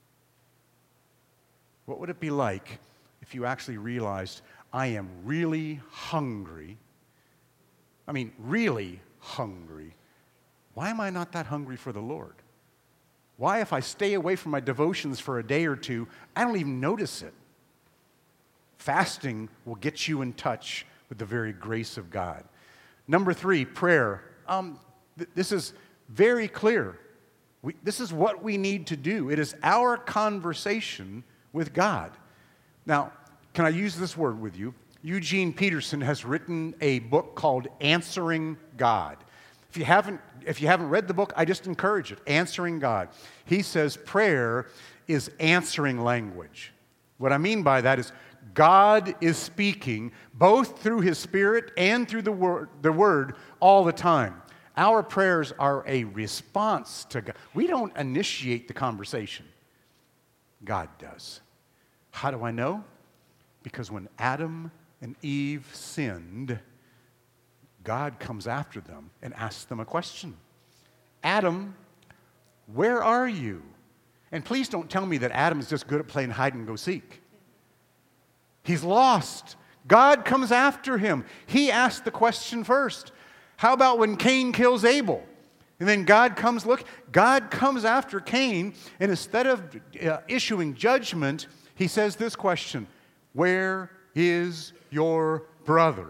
What would it be like if you actually realized, I am really hungry? I mean, really hungry. Why am I not that hungry for the Lord? Why, if I stay away from my devotions for a day or two, I don't even notice it? Fasting will get you in touch with the very grace of God. Number three, prayer. Um, th- this is very clear. We, this is what we need to do. It is our conversation with God. Now, can I use this word with you? Eugene Peterson has written a book called Answering God. If you haven't, if you haven't read the book, I just encourage it. Answering God. He says prayer is answering language. What I mean by that is God is speaking both through His Spirit and through the word, the word all the time. Our prayers are a response to God. We don't initiate the conversation. God does. How do I know? Because when Adam and Eve sinned, God comes after them and asks them a question. Adam, where are you? And please don't tell me that Adam is just good at playing hide and go seek. He's lost. God comes after him. He asked the question first. How about when Cain kills Abel? And then God comes, look, God comes after Cain, and instead of uh, issuing judgment, He says this question, where is your brother?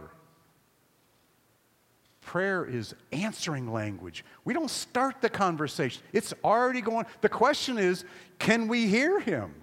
Prayer is answering language. We don't start the conversation. It's already going. The question is, can we hear Him?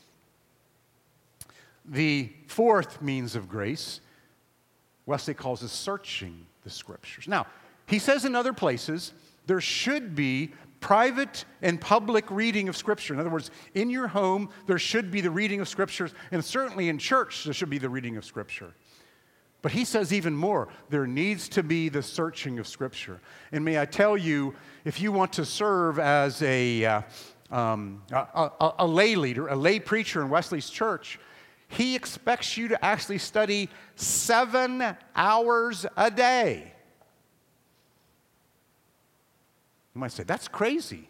The fourth means of grace, Wesley calls it searching the Scriptures. Now, he says in other places, there should be private and public reading of Scripture. In other words, in your home, there should be the reading of Scriptures, and certainly in church, there should be the reading of Scripture. But he says even more, there needs to be the searching of Scripture. And may I tell you, if you want to serve as a, uh, um, a, a, a lay leader, a lay preacher in Wesley's church, he expects you to actually study seven hours a day. You might say, that's crazy.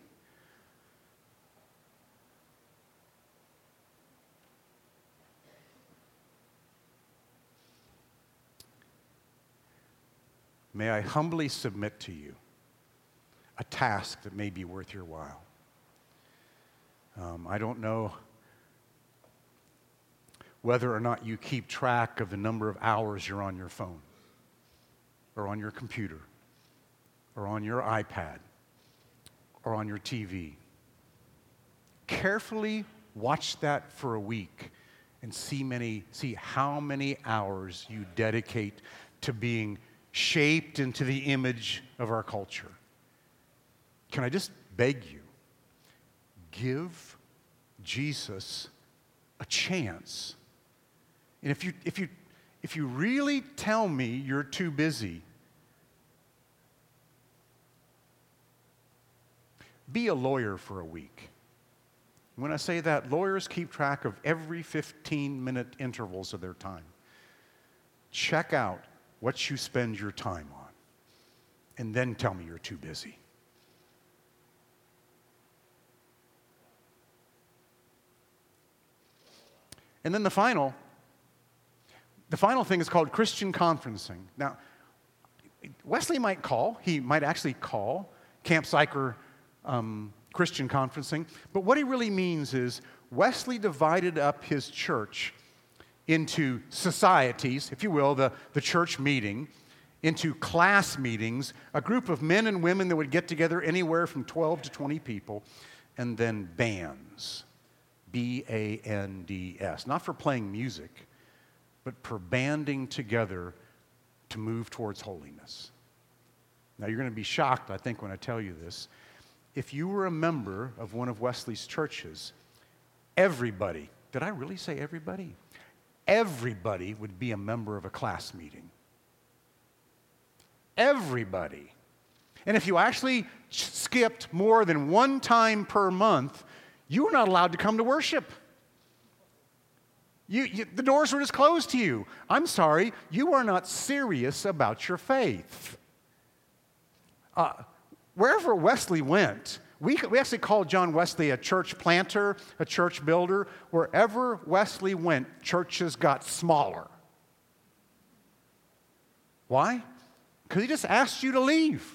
May I humbly submit to you a task that may be worth your while. Um, I don't know whether or not you keep track of the number of hours you're on your phone or on your computer or on your iPad or on your T V. Carefully watch that for a week and see many, see how many hours you dedicate to being shaped into the image of our culture. Can I just beg you, give Jesus a chance. And if you, if you, if you really tell me you're too busy, be a lawyer for a week. When I say that, lawyers keep track of every fifteen-minute intervals of their time. Check out what you spend your time on, and then tell me you're too busy. And then the final, the final thing is called Christian conferencing. Now, Wesley might call, he might actually call Camp Sychar um, Christian conferencing, but what he really means is Wesley divided up his church into societies, if you will, the, the church meeting, into class meetings, a group of men and women that would get together anywhere from twelve to twenty people, and then bands, B A N D S, not for playing music, but for banding together to move towards holiness. Now, you're going to be shocked, I think, when I tell you this. If you were a member of one of Wesley's churches, everybody, did I really say everybody? Everybody would be a member of a class meeting. Everybody. And if you actually skipped more than one time per month, you were not allowed to come to worship. You, you, the doors were just closed to you. I'm sorry, you are not serious about your faith. Uh, wherever Wesley went, we, we actually called John Wesley a church planter, a church builder. Wherever Wesley went, churches got smaller. Why? Because he just asked you to leave.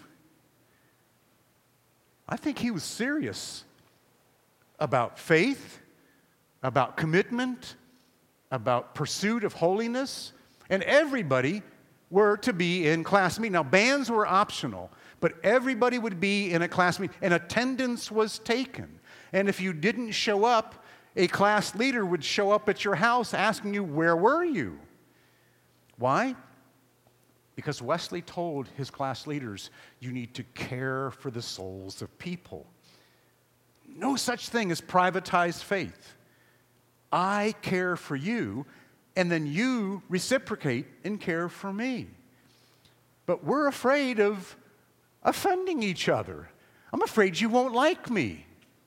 I think he was serious about faith, about commitment, about pursuit of holiness, and everybody were to be in class meeting. Now, bands were optional, but everybody would be in a class meeting, and attendance was taken. And if you didn't show up, a class leader would show up at your house asking you, where were you? Why? Because Wesley told his class leaders, you need to care for the souls of people. No such thing as privatized faith. I care for you, and then you reciprocate and care for me. But we're afraid of offending each other. I'm afraid you won't like me.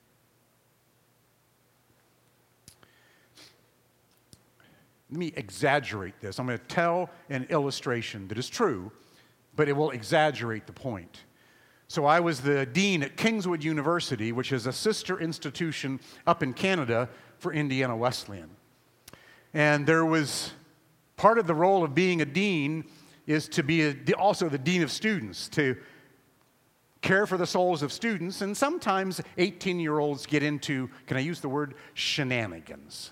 Let me exaggerate this. I'm going to tell an illustration that is true, but it will exaggerate the point. So I was the dean at Kingswood University, which is a sister institution up in Canada for Indiana Wesleyan. And there was part of the role of being a dean is to be a, also the dean of students, to care for the souls of students. And sometimes eighteen-year-olds get into, can I use the word, shenanigans.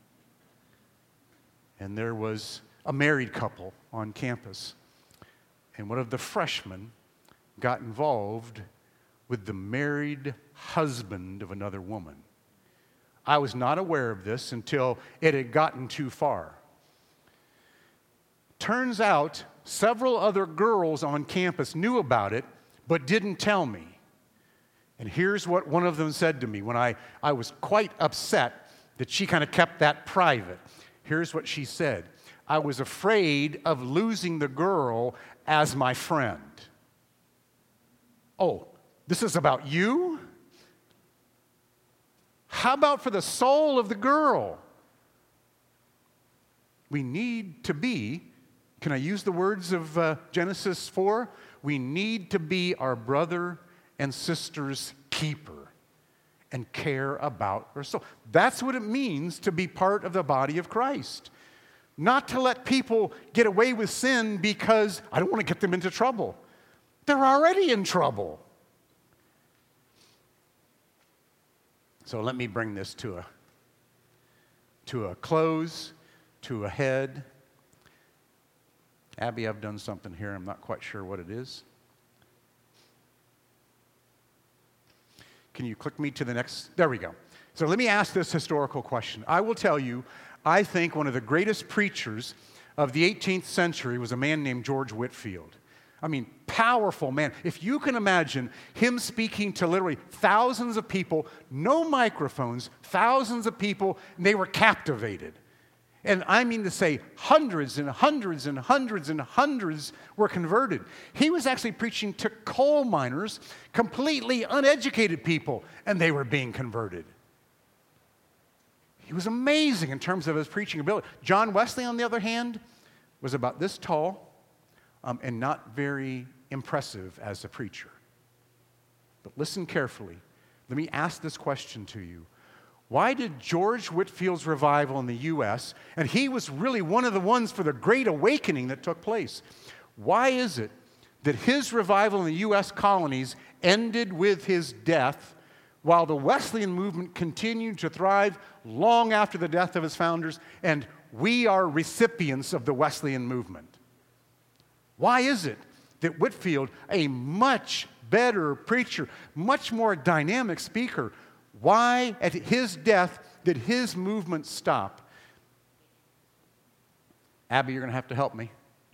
And there was a married couple on campus. And one of the freshmen got involved with the married husband of another woman. I was not aware of this until it had gotten too far. Turns out several other girls on campus knew about it, but didn't tell me. And here's what one of them said to me when I, I was quite upset that she kind of kept that private. Here's what she said. I was afraid of losing the girl as my friend. Oh, this is about you? How about for the soul of the girl? We need to be, can I use the words of uh, Genesis four? We need to be our brother and sister's keeper and care about our soul. That's what it means to be part of the body of Christ. Not to let people get away with sin because I don't want to get them into trouble. They're already in trouble. So let me bring this to a, to a close, to a head. Abby, I've done something here. I'm not quite sure what it is. Can you click me to the next? There we go. So let me ask this historical question. I will tell you, I think one of the greatest preachers of the eighteenth century was a man named George Whitefield. I mean, powerful man. If you can imagine him speaking to literally thousands of people, no microphones, thousands of people, and they were captivated. And I mean to say hundreds and hundreds and hundreds and hundreds were converted. He was actually preaching to coal miners, completely uneducated people, and they were being converted. He was amazing in terms of his preaching ability. John Wesley, on the other hand, was about this tall um, and not very impressive as a preacher. But listen carefully. Let me ask this question to you. Why did George Whitefield's revival in the U S, and he was really one of the ones for the Great Awakening that took place, why is it that his revival in the U S colonies ended with his death while the Wesleyan movement continued to thrive long after the death of his founders? And we are recipients of the Wesleyan movement. Why is it that Whitefield, a much better preacher, much more dynamic speaker, why at his death did his movement stop? Abby, you're going to have to help me.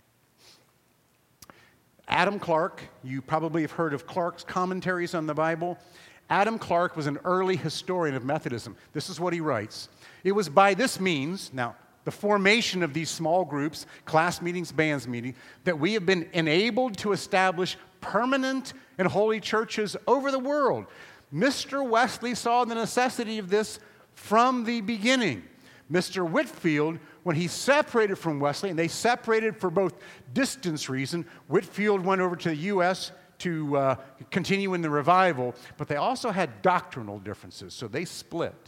Adam Clarke, you probably have heard of Clarke's commentaries on the Bible. Adam Clarke was an early historian of Methodism. This is what he writes. It was by this means, now, the formation of these small groups, class meetings, bands meetings, that we have been enabled to establish permanent and holy churches over the world. Mister Wesley saw the necessity of this from the beginning. Mister Whitefield, when he separated from Wesley, and they separated for both distance reason, Whitefield went over to the U S to uh, continue in the revival, but they also had doctrinal differences, so they split.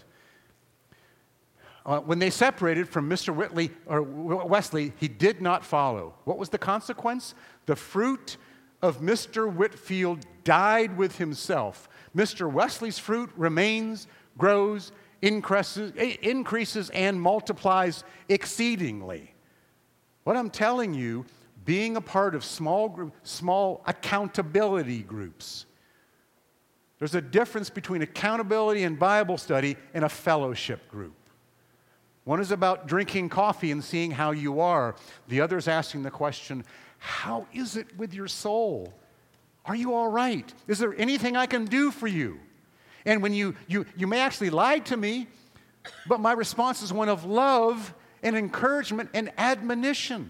Uh, when they separated from Mister Whitley, or Wesley, he did not follow. What was the consequence? The fruit of Mister Whitefield died with himself. Mister Wesley's fruit remains, grows, increases, increases and multiplies exceedingly. What I'm telling you, being a part of small group, small accountability groups, there's a difference between accountability and Bible study and a fellowship group. One is about drinking coffee and seeing how you are. The other is asking the question, how is it with your soul? Are you all right? Is there anything I can do for you? And when you, you, you may actually lie to me, but my response is one of love and encouragement and admonition.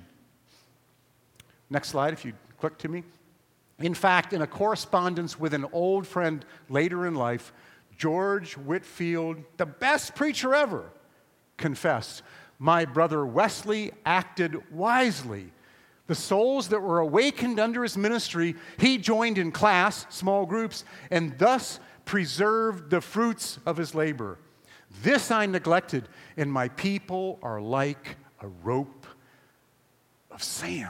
Next slide, if you click to me. In fact, in a correspondence with an old friend later in life, George Whitefield, the best preacher ever, confessed, "My brother Wesley acted wisely. The souls that were awakened under his ministry, he joined in class, small groups, and thus preserved the fruits of his labor. This I neglected, and my people are like a rope of sand."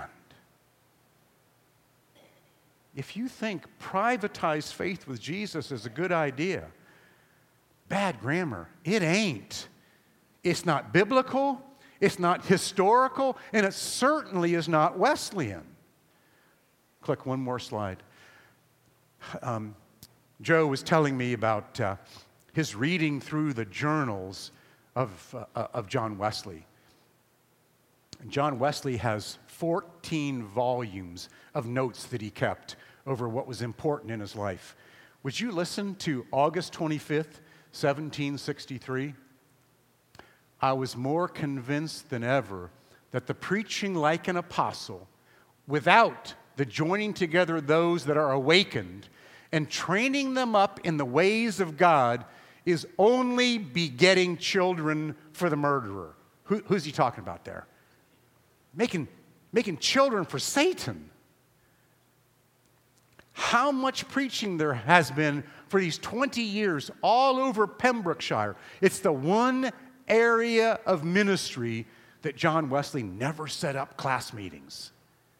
If you think privatized faith with Jesus is a good idea, bad grammar. It ain't. It's not biblical, it's not historical, and it certainly is not Wesleyan. Click one more slide. Um, Joe was telling me about uh, his reading through the journals of, uh, of John Wesley. John Wesley has fourteen volumes of notes that he kept over what was important in his life. Would you listen to August twenty-fifth, seventeen sixty-three? I was more convinced than ever that the preaching like an apostle, without the joining together those that are awakened and training them up in the ways of God, is only begetting children for the murderer. Who, who's he talking about there? Making, making children for Satan. How much preaching there has been for these twenty years all over Pembrokeshire. It's the one area of ministry that John Wesley never set up class meetings.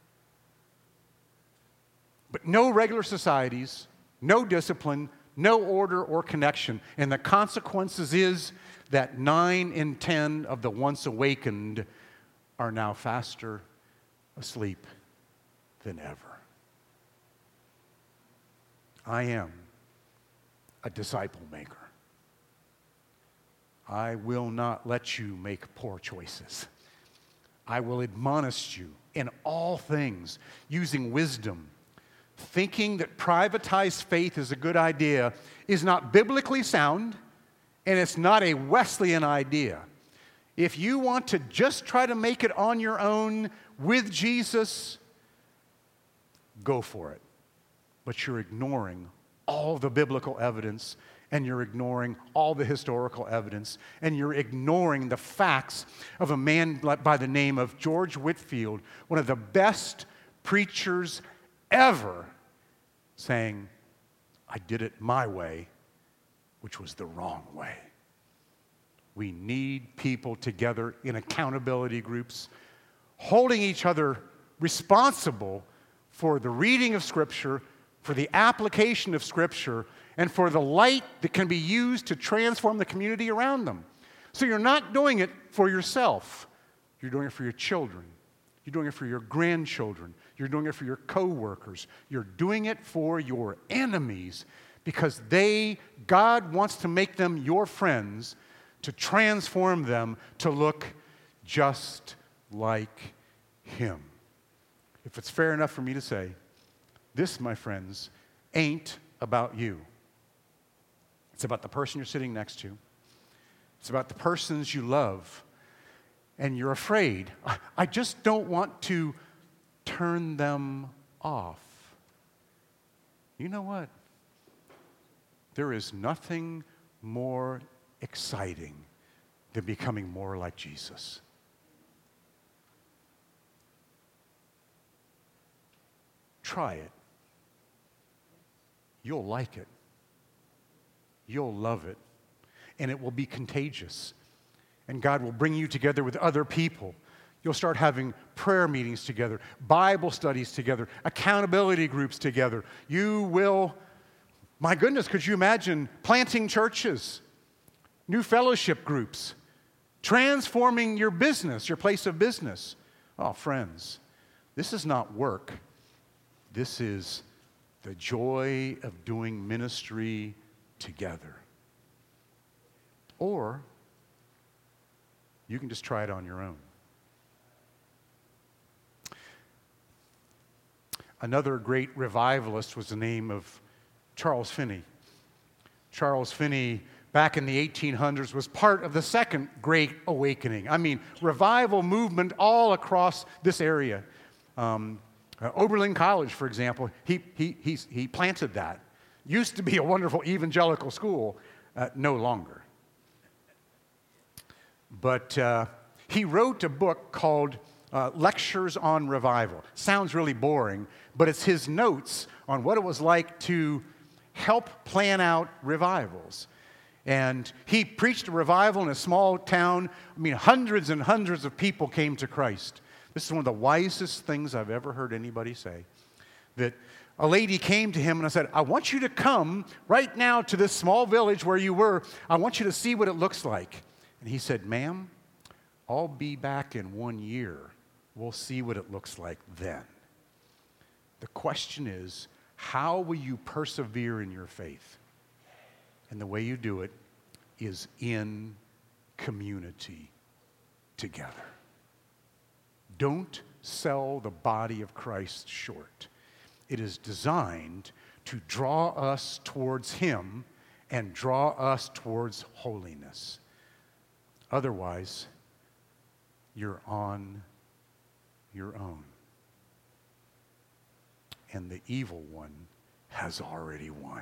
But no regular societies, no discipline, no order or connection. And the consequences is that nine in ten of the once awakened are now faster asleep than ever. I am a disciple maker. I will not let you make poor choices. I will admonish you in all things using wisdom. Thinking that privatized faith is a good idea is not biblically sound, and it's not a Wesleyan idea. If you want to just try to make it on your own with Jesus, go for it. But you're ignoring all the biblical evidence, and you're ignoring all the historical evidence, and you're ignoring the facts of a man by the name of George Whitefield, one of the best preachers ever, saying, I did it my way, which was the wrong way. We need people together in accountability groups, holding each other responsible for the reading of Scripture, for the application of Scripture, and for the light that can be used to transform the community around them. So you're not doing it for yourself. You're doing it for your children. You're doing it for your grandchildren. You're doing it for your coworkers. You're doing it for your enemies because they, God wants to make them your friends, to transform them to look just like Him. If it's fair enough for me to say, this, my friends, ain't about you. It's about the person you're sitting next to. It's about the persons you love. And you're afraid. I just don't want to turn them off. You know what? There is nothing more exciting than becoming more like Jesus. Try it. You'll like it. You'll love it. And it will be contagious. And God will bring you together with other people. You'll start having prayer meetings together, Bible studies together, accountability groups together. You will, my goodness, could you imagine planting churches, new fellowship groups, transforming your business, your place of business? Oh, friends, this is not work. This is the joy of doing ministry together. Or you can just try it on your own. Another great revivalist was the name of Charles Finney. Charles Finney, back in the eighteen hundreds, was part of the second Great Awakening. I mean, revival movement all across this area. Um, uh, Oberlin College, for example, he, he, he's, he planted that. Used to be a wonderful evangelical school, uh, no longer. But uh, he wrote a book called uh, Lectures on Revival. Sounds really boring, but it's his notes on what it was like to help plan out revivals. And he preached a revival in a small town. I mean, hundreds and hundreds of people came to Christ. This is one of the wisest things I've ever heard anybody say. That a lady came to him and I said, I want you to come right now to this small village where you were. I want you to see what it looks like. And he said, ma'am, I'll be back in one year. We'll see what it looks like then. The question is, how will you persevere in your faith? And the way you do it is in community together. Don't sell the body of Christ short. It is designed to draw us towards Him and draw us towards holiness. Otherwise, you're on your own. And the evil one has already won.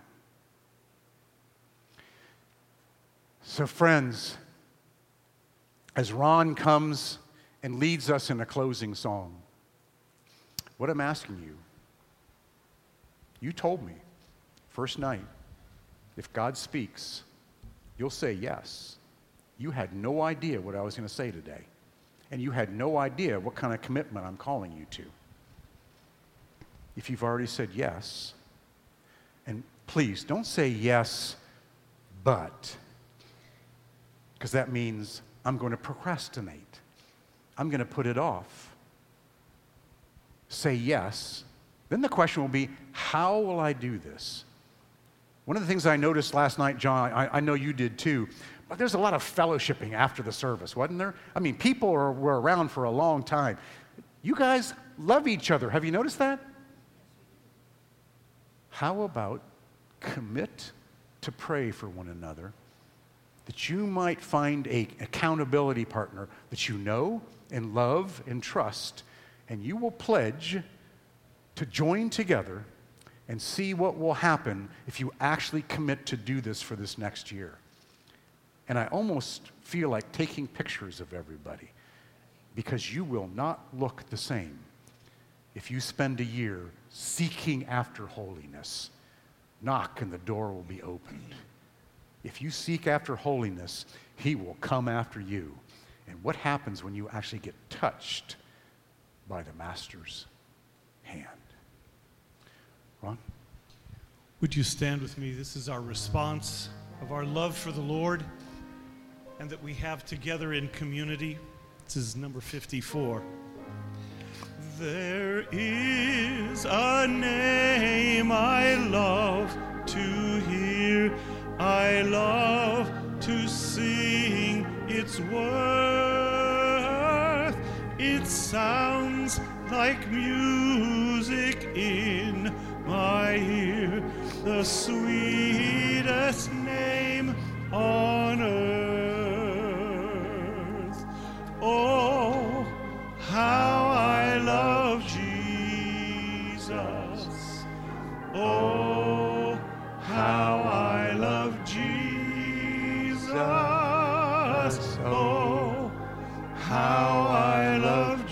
So friends, as Ron comes and leads us in a closing song, what I'm asking you, you told me first night, if God speaks, you'll say yes. You had no idea what I was going to say today. And you had no idea what kind of commitment I'm calling you to. If you've already said yes, and please don't say yes, but, because that means I'm going to procrastinate. I'm going to put it off. Say yes. Then the question will be, how will I do this? One of the things I noticed last night, John, I, I know you did too, but there's a lot of fellowshipping after the service, wasn't there? I mean, people are, were around for a long time. You guys love each other. Have you noticed that? How about commit to pray for one another, that you might find an accountability partner that you know and love and trust, and you will pledge to join together and see what will happen if you actually commit to do this for this next year. And I almost feel like taking pictures of everybody, because you will not look the same if you spend a year seeking after holiness. Knock and the door will be opened. If you seek after holiness, He will come after you. And what happens when you actually get touched by the Master's hand? Ron? Would you stand with me? This is our response of our love for the Lord and that we have together in community. This is number fifty-four. There is a name I love to hear, I love to sing its worth. It sounds like music in my ear, the sweetest name on earth. Oh, how I love Jesus. Oh, how I love Jesus. Oh, how I love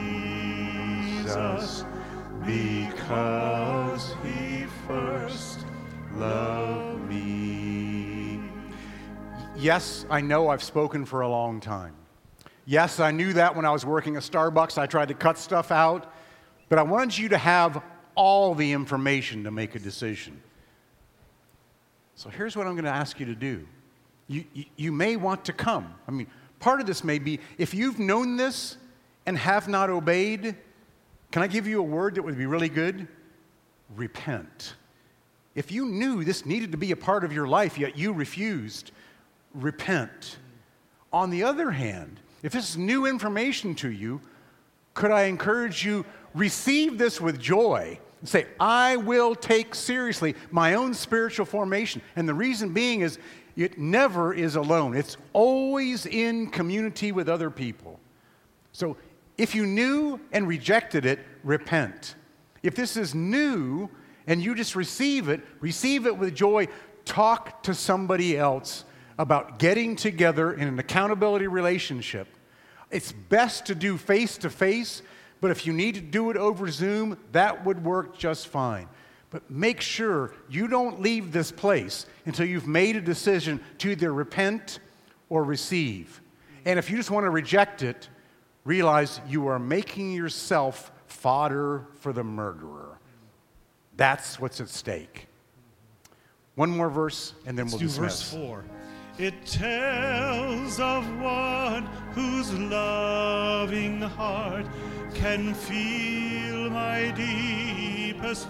Jesus, because he first loved me. Yes, I know I've spoken for a long time. Yes, I knew that when I was working at Starbucks. I tried to cut stuff out, but I wanted you to have all the information to make a decision. So here's what I'm going to ask you to do. You, you, you may want to come. I mean, part of this may be, if you've known this and have not obeyed, can I give you a word that would be really good? Repent. If you knew this needed to be a part of your life, yet you refused, repent. On the other hand, if this is new information to you, could I encourage you, receive this with joy and say, I will take seriously my own spiritual formation. And the reason being is it never is alone. It's always in community with other people. So if you knew and rejected it, repent. If this is new and you just receive it, receive it with joy. Talk to somebody else about getting together in an accountability relationship. It's best to do face-to-face, but if you need to do it over Zoom, that would work just fine. But make sure you don't leave this place until you've made a decision to either repent or receive. And if you just want to reject it, realize you are making yourself fodder for the murderer. That's what's at stake. One more verse, and then Let's we'll do dismiss. verse four. It tells of one whose loving heart can feel my deepest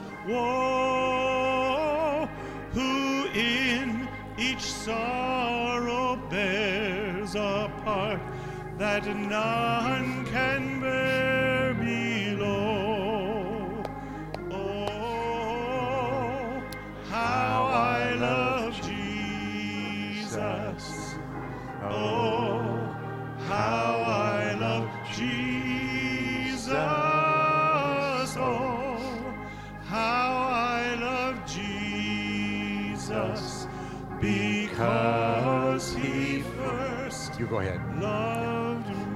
woe, who in each sorrow bears a part that none can bear below. Oh, how I love Jesus. Oh, how I love Jesus. Oh, how I love Jesus, because he first You go ahead. loved me.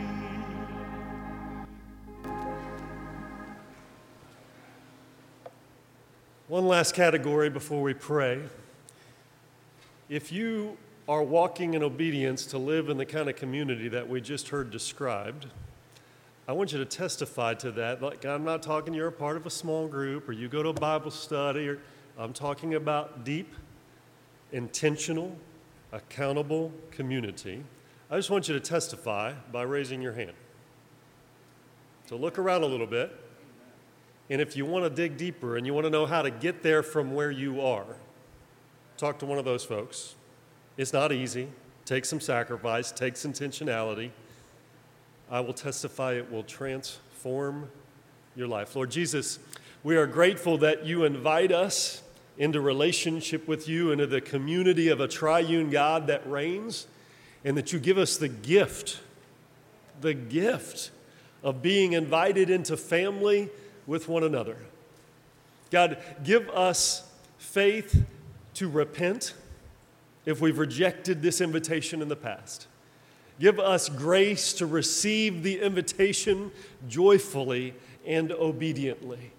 One last category before we pray. If you are walking in obedience to live in the kind of community that we just heard described, I want you to testify to that. Like, I'm not talking you're a part of a small group or you go to a Bible study. Or I'm talking about deep, intentional, accountable community. I just want you to testify by raising your hand. So look around a little bit. And if you want to dig deeper and you want to know how to get there from where you are, talk to one of those folks. It's not easy. Takes some sacrifice, takes intentionality. I will testify it will transform your life. Lord Jesus, we are grateful that you invite us into relationship with you, into the community of a triune God that reigns, and that you give us the gift, the gift of being invited into family with one another. God, give us faith to repent if we've rejected this invitation in the past. Give us grace to receive the invitation joyfully and obediently.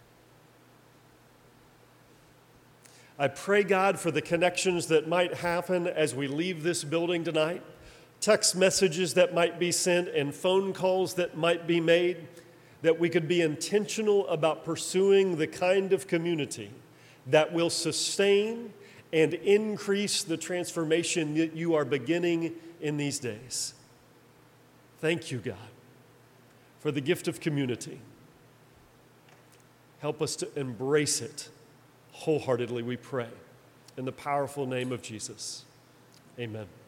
I pray, God, for the connections that might happen as we leave this building tonight, text messages that might be sent and phone calls that might be made, that we could be intentional about pursuing the kind of community that will sustain and increase the transformation that you are beginning in these days. Thank you, God, for the gift of community. Help us to embrace it wholeheartedly, we pray. In the powerful name of Jesus, amen.